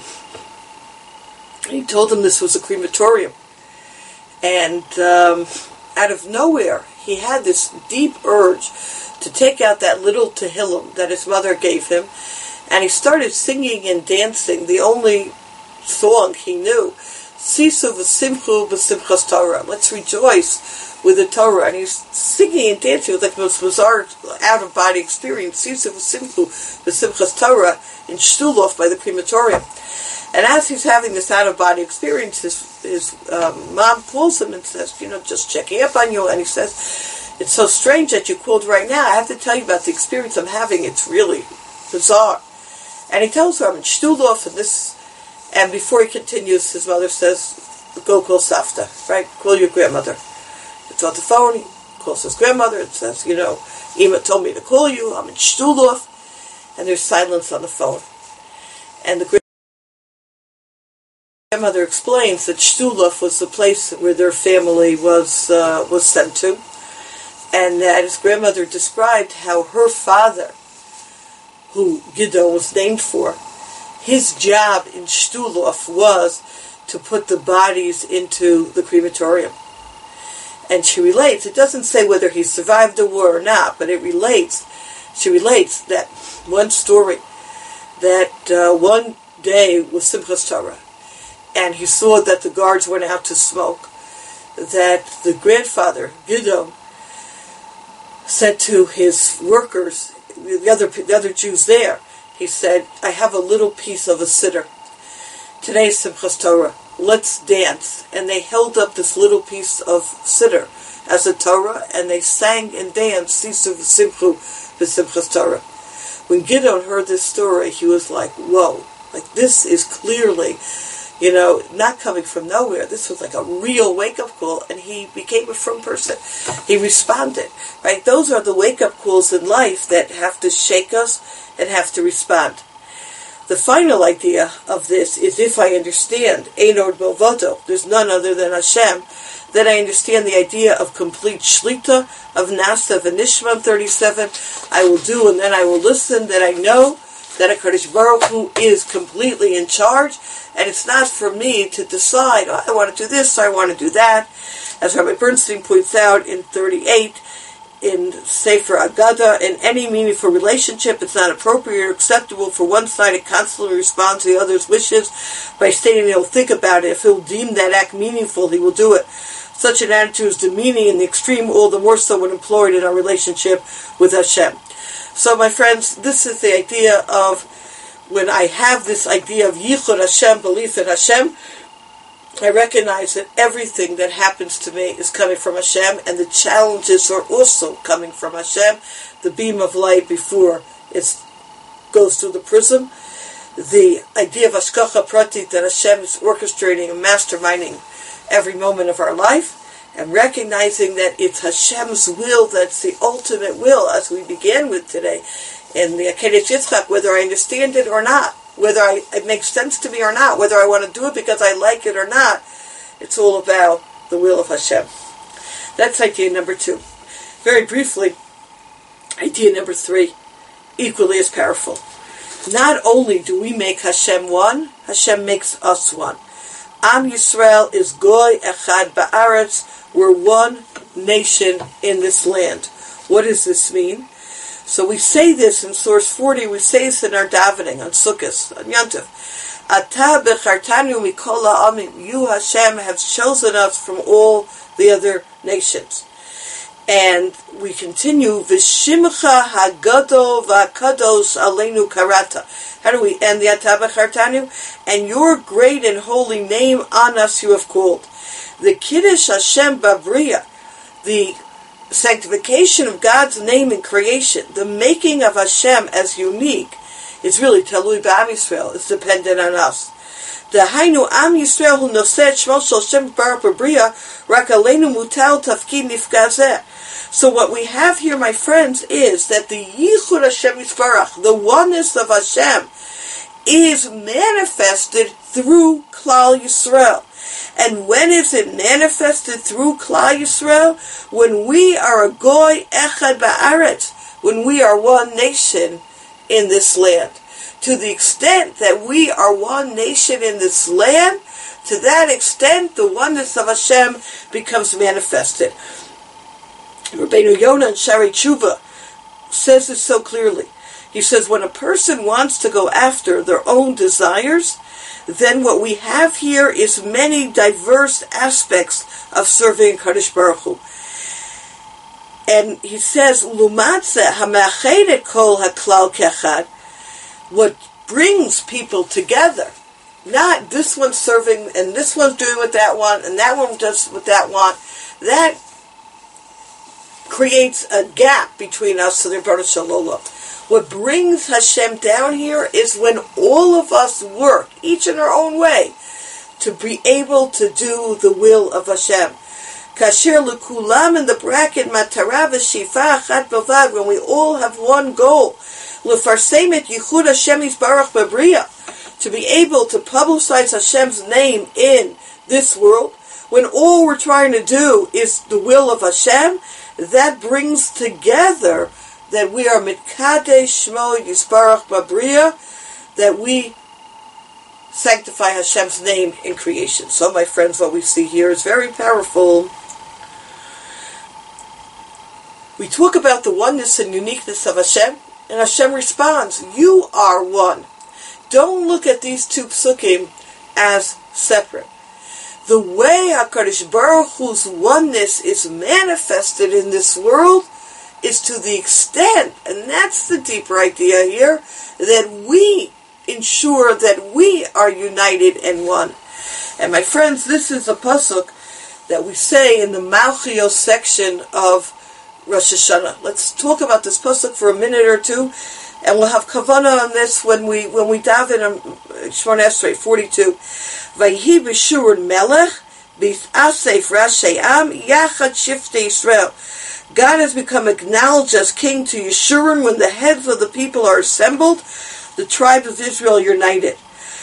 He told him this was a crematorium. And um, out of nowhere, he had this deep urge to take out that little Tehillim that his mother gave him, and he started singing and dancing the only song he knew. Sisu v'simchu b'simchas Torah. Let's rejoice with the Torah. And he's singing and dancing. It was like the most bizarre out-of-body experience. Sisu v'simchu b'simchas Torah in Shtulov by the crematorium. And as he's having this out-of-body experience, his, his um, mom calls him and says, you know, just checking up on you. And he says, it's so strange that you called right now. I have to tell you about the experience I'm having. It's really bizarre. And he tells her, I'm in Shtulov, and this, and before he continues, his mother says, go call Savta, right? Call your grandmother. It's on the phone. He calls his grandmother and says, you know, Ima told me to call you. I'm in Shtulov. And there's silence on the phone. And the grandmother explains that Shtulov was the place where their family was uh, was sent to, and that his grandmother described how her father, who Gidon was named for, his job in Shtulov was to put the bodies into the crematorium. And she relates, it doesn't say whether he survived the war or not, but it relates, she relates that one story, that uh, one day was Simchas Torah, and he saw that the guards went out to smoke, that the grandfather, Gidon, said to his workers, the other the other Jews there, he said, I have a little piece of a siddur. Today is Simchas Torah. let's dance. And they held up this little piece of siddur as a Torah, and they sang and danced, Sisu v'simchu v'simchas Torah. When Gideon heard this story, he was like, whoa, like this is clearly, you know, not coming from nowhere. This was like a real wake-up call, and he became a frum person. He responded, right? Those are the wake-up calls in life that have to shake us and have to respond. The final idea of this is, if I understand Ein Od Milvado, there's none other than Hashem, then I understand the idea of complete shlita, of Nasa v'nishma thirty-seven, I will do and then I will listen, that I know that HaKadosh Baruch Hu is completely in charge, and it's not for me to decide, oh, I want to do this, I want to do that. As Rabbi Bernstein points out in thirty-eight, in Sefer Agada, in any meaningful relationship, it's not appropriate or acceptable for one side to constantly respond to the other's wishes by stating he'll think about it. If he'll deem that act meaningful, he will do it. Such an attitude is demeaning in the extreme, all the more so when employed in our relationship with Hashem. So, my friends, this is the idea of when I have this idea of Yichud Hashem, belief in Hashem, I recognize that everything that happens to me is coming from Hashem, and the challenges are also coming from Hashem. The beam of light before it goes through the prism. The idea of Hashgacha Pratit, that Hashem is orchestrating and masterminding every moment of our life, and recognizing that it's Hashem's will that's the ultimate will, as we began with today in the Akedah Yitzchak, whether I understand it or not, whether I, it makes sense to me or not, whether I want to do it because I like it or not, it's all about the will of Hashem. That's idea number two. Very briefly, idea number three, equally as powerful. Not only do we make Hashem one, Hashem makes us one. Am Yisrael is Goy Echad Ba'aretz. We're one nation in this land. What does this mean? So we say this in source forty, we say this in our davening on Sukkot, on Yontif. Ata bechartanu mikol ha'amim. You, Hashem, have chosen us from all the other nations. And we continue, V'shimcha hagado v'akados aleinu karata. How do we end the Ata bechartanu? And your great and holy name on us you have called. The Kiddush Hashem Babriya, the sanctification of God's name in creation, the making of Hashem as unique, is really Talui B'Am Yisrael. It's dependent on us. The Hainu Am Yisrael hu noseh et shmo shel Hashem Baruch Babriya, rak aleinu mutal tafkid nifgazeh. So what we have here, my friends, is that the Yichud Hashem Yisbarach, the oneness of Hashem, is manifested through Klal Yisrael. And when is it manifested through Klal Yisrael? When we are a Goy Echad Ba'aretz, when we are one nation in this land. To the extent that we are one nation in this land, to that extent the oneness of Hashem becomes manifested. Rabbeinu Yonah in Shari Tshuva says this so clearly. He says, when a person wants to go after their own desires, then what we have here is many diverse aspects of serving Kadosh Baruch Hu. And he says, Lumatze ha'me'achedet kol ha'klal kechad, what brings people together, not this one's serving and this one's doing what that one and that one does what that one, that creates a gap between us and the Rebbeinu Shalom. What brings Hashem down here is when all of us work, each in our own way, to be able to do the will of Hashem. Kasher l'kulam in the bracket matara v'shifa achat bavad, when we all have one goal, l'farsem et yichud Hashem yisbarach b'briya, to be able to publicize Hashem's name in this world, when all we're trying to do is the will of Hashem, that brings together that we are mitkadesh shmo yisbarach b'briya, that we sanctify Hashem's name in creation. So, my friends, what we see here is very powerful. We talk about the oneness and uniqueness of Hashem, and Hashem responds, you are one. Don't look at these two psukim as separate. The way HaKadosh Baruch Hu's oneness is manifested in this world is to the extent, and that's the deeper idea here, that we ensure that we are united and one. And my friends, this is a pasuk that we say in the Malchios section of Rosh Hashanah. Let's talk about this pasuk for a minute or two, and we'll have kavanah on this when we when we daven on Shemona Esrei forty-two. Vayhi b'shurun melech b'asef rashei am yachad shiftei Yisrael. God has become acknowledged as king to Yeshurun when the heads of the people are assembled, the tribe of Israel united.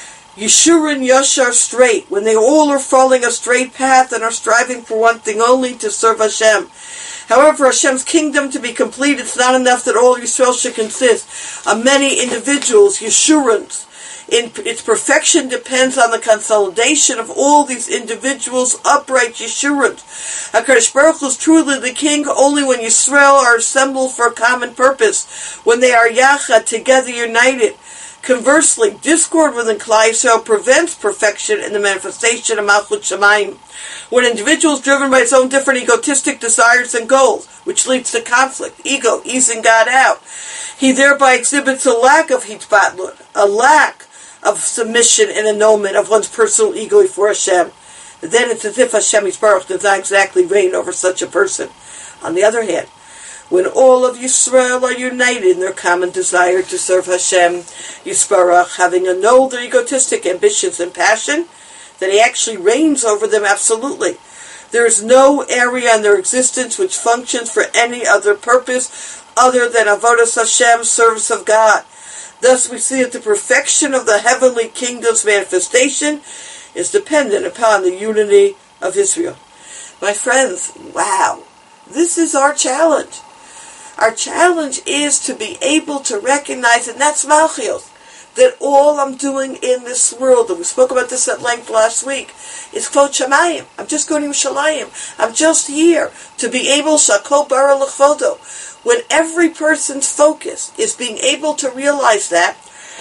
Yeshurun Yashar straight, when they all are following a straight path and are striving for one thing only, to serve Hashem. However, Hashem's kingdom to be complete, it's not enough that all Yisrael should consist of many individuals, Yeshurans. In its perfection depends on the consolidation of all these individuals, upright Yeshurans. HaKadosh Baruch Hu is truly the king only when Yisrael are assembled for a common purpose, when they are Yachad, together united. Conversely, discord within Klal Yisrael prevents perfection in the manifestation of Malchut Shamayim. When an individual is driven by his own different egotistic desires and goals, which leads to conflict, ego, easing God out, he thereby exhibits a lack of hitbatlut, a lack of submission and annulment of one's personal ego before Hashem. Then it's as if Hashem Yisbarach does not exactly reign over such a person. On the other hand, when all of Yisrael are united in their common desire to serve Hashem Yisbarach, having annulled their egotistic ambitions and passion, then He actually reigns over them absolutely. There is no area in their existence which functions for any other purpose other than avodas Hashem, service of God. Thus we see that the perfection of the heavenly kingdom's manifestation is dependent upon the unity of Israel. My friends, wow, this is our challenge. Our challenge is to be able to recognize, and that's Malchios, that all I'm doing in this world, and we spoke about this at length last week, is Kvod Shamayim. I'm just going to Yerushalayim. I'm just here to be able, Shakol Bara L'Chvodo. When every person's focus is being able to realize that,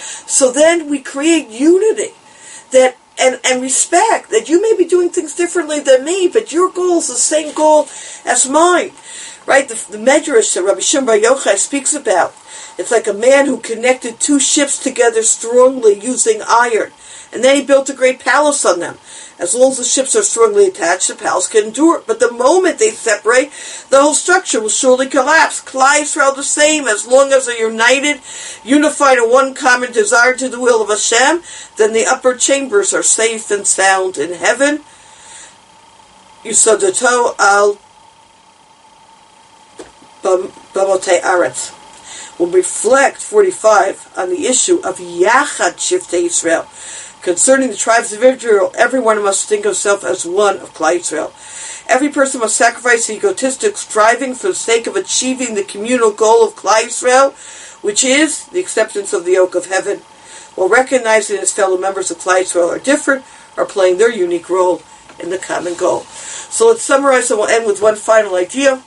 so then we create unity that and, and respect that you may be doing things differently than me, but your goal is the same goal as mine. Right? The, the Medrash that Rabbi Shimon Bar Yochai speaks about, it's like a man who connected two ships together strongly using iron. And then he built a great palace on them. As long as the ships are strongly attached, the palace can endure. But the moment they separate, the whole structure will surely collapse. Klal Yisrael the same. As long as they're united, unified in one common desire to the will of Hashem, then the upper chambers are safe and sound in heaven. Yusadoto al Bamotei Aretz. We'll reflect, forty-five, on the issue of Yachad Shiftei Yisrael. Concerning the tribes of Israel, everyone must think of himself as one of Klal Yisrael. Every person must sacrifice the egotistic striving for the sake of achieving the communal goal of Klal Yisrael, which is the acceptance of the yoke of heaven, while recognizing his fellow members of Klal Yisrael are different, are playing their unique role in the common goal. So let's summarize, and we'll end with one final idea.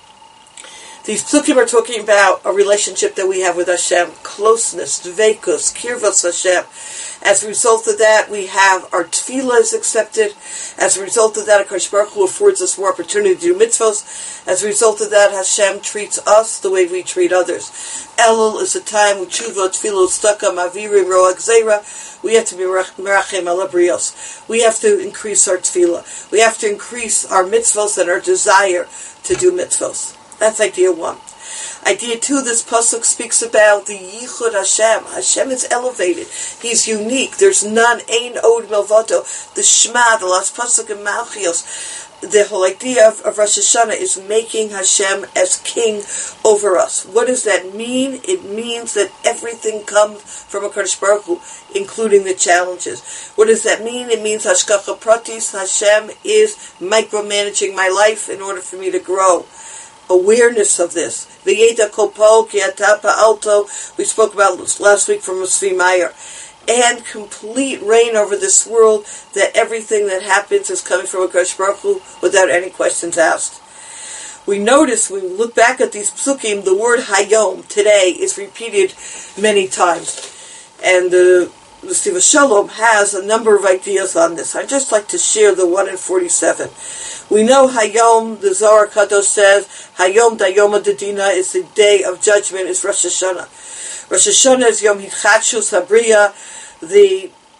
These psukim are talking about a relationship that we have with Hashem, closeness, dveikus, kirvas Hashem. As a result of that, we have our tefillah is accepted. As a result of that, HaKadosh Baruch Hu affords us more opportunity to do mitzvos. As a result of that, Hashem treats us the way we treat others. Elul is a time when tshuva, tefillah, tzedakah, mavirim, roag zera. We have to be merachem ala brios. We have to increase our tefillah. We have to increase our mitzvos and our desire to do mitzvos. That's idea one. Idea two, this pasuk speaks about the Yichud Hashem. Hashem is elevated. He's unique. There's none, ein od milvato. The Shema, the last pasuk in Malchios, the whole idea of, of Rosh Hashanah is making Hashem as king over us. What does that mean? It means that everything comes from HaKadosh Baruch Hu, including the challenges. What does that mean? It means Hashgacha Pratis. Hashem is micromanaging my life in order for me to grow. Awareness of this. V'yeda kopo ki ata pa'alto. We spoke about last week from Tzvi Meyer. And complete reign over this world, that everything that happens is coming from HaKadosh Baruch Hu without any questions asked. We notice when we look back at these psukim, the word hayom, today, is repeated many times. And the The Siva Shalom has a number of ideas on this. I'd just like to share the one in forty-seven. We know Hayom, the Zohar Kadosh says, Hayom Dayom Adadina is the day of judgment, is Rosh Hashanah. Rosh Hashanah is Yom Hitchachus Habriya, the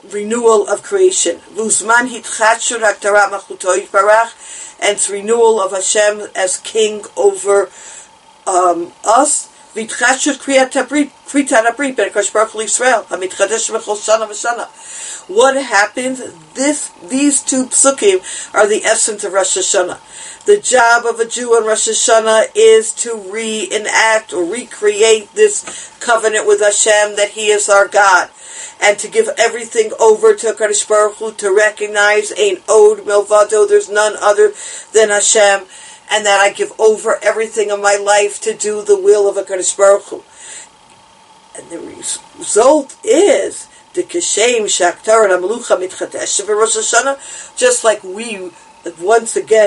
renewal of creation. V'uzman hitchadshut haktarat malchuto yitbarach, and it's renewal of Hashem as king over um, us. V'itchadshut kriyat habrit, kritat habrit ben HaKadosh Baruch Hu Yisrael, hamitchadesh b'chol shana v'shana. What happens? This, these two psukim are the essence of Rosh Hashanah. The job of a Jew on Rosh Hashanah is to reenact or recreate this covenant with Hashem that He is our God, and to give everything over to HaKadosh Baruch Hu, to recognize Ein Od Milvado, there's none other than Hashem, and that I give over everything in my life to do the will of HaKadosh Baruch Hu. And the result is the Keshem Shaktar and Amelucha Mitchadesh Rosh Hashanah, just like we once again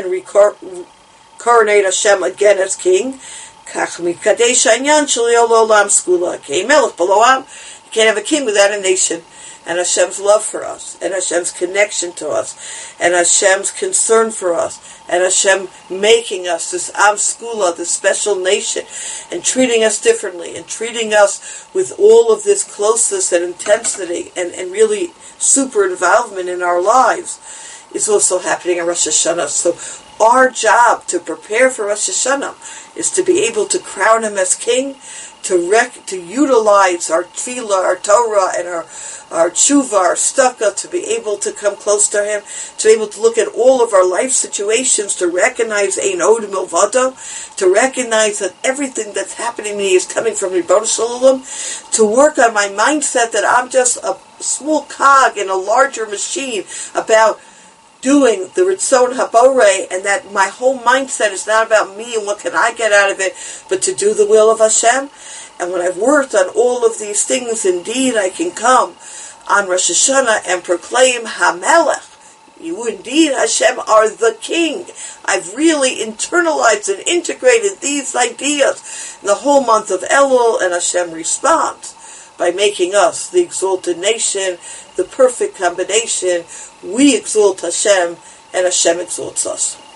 coronate Hashem again as king. Kach Mikadesh Anyan Shaliol Olam Skula Kei Melech Baloam. You can't have a king without a nation. And Hashem's love for us, and Hashem's connection to us, and Hashem's concern for us, and Hashem making us this Am Skula, this special nation, and treating us differently, and treating us with all of this closeness and intensity, and, and really super involvement in our lives, is also happening in Rosh Hashanah. So our job to prepare for Rosh Hashanah is to be able to crown Him as king, to rec- to utilize our tefillah, our Torah, and our our tshuva, our stucca, to be able to come close to Him, to be able to look at all of our life situations, to recognize Ein Od Milvado, to recognize that everything that's happening to me is coming from Ribbono Shel Olam, to work on my mindset that I'm just a small cog in a larger machine about doing the Ritzon Haborei, and that my whole mindset is not about me and what can I get out of it, but to do the will of Hashem. And when I've worked on all of these things, indeed I can come on Rosh Hashanah and proclaim HaMelech. You indeed, Hashem, are the king. I've really internalized and integrated these ideas in the whole month of Elul, and Hashem responds by making us the exalted nation, the perfect combination. We exalt Hashem, and Hashem exalts us.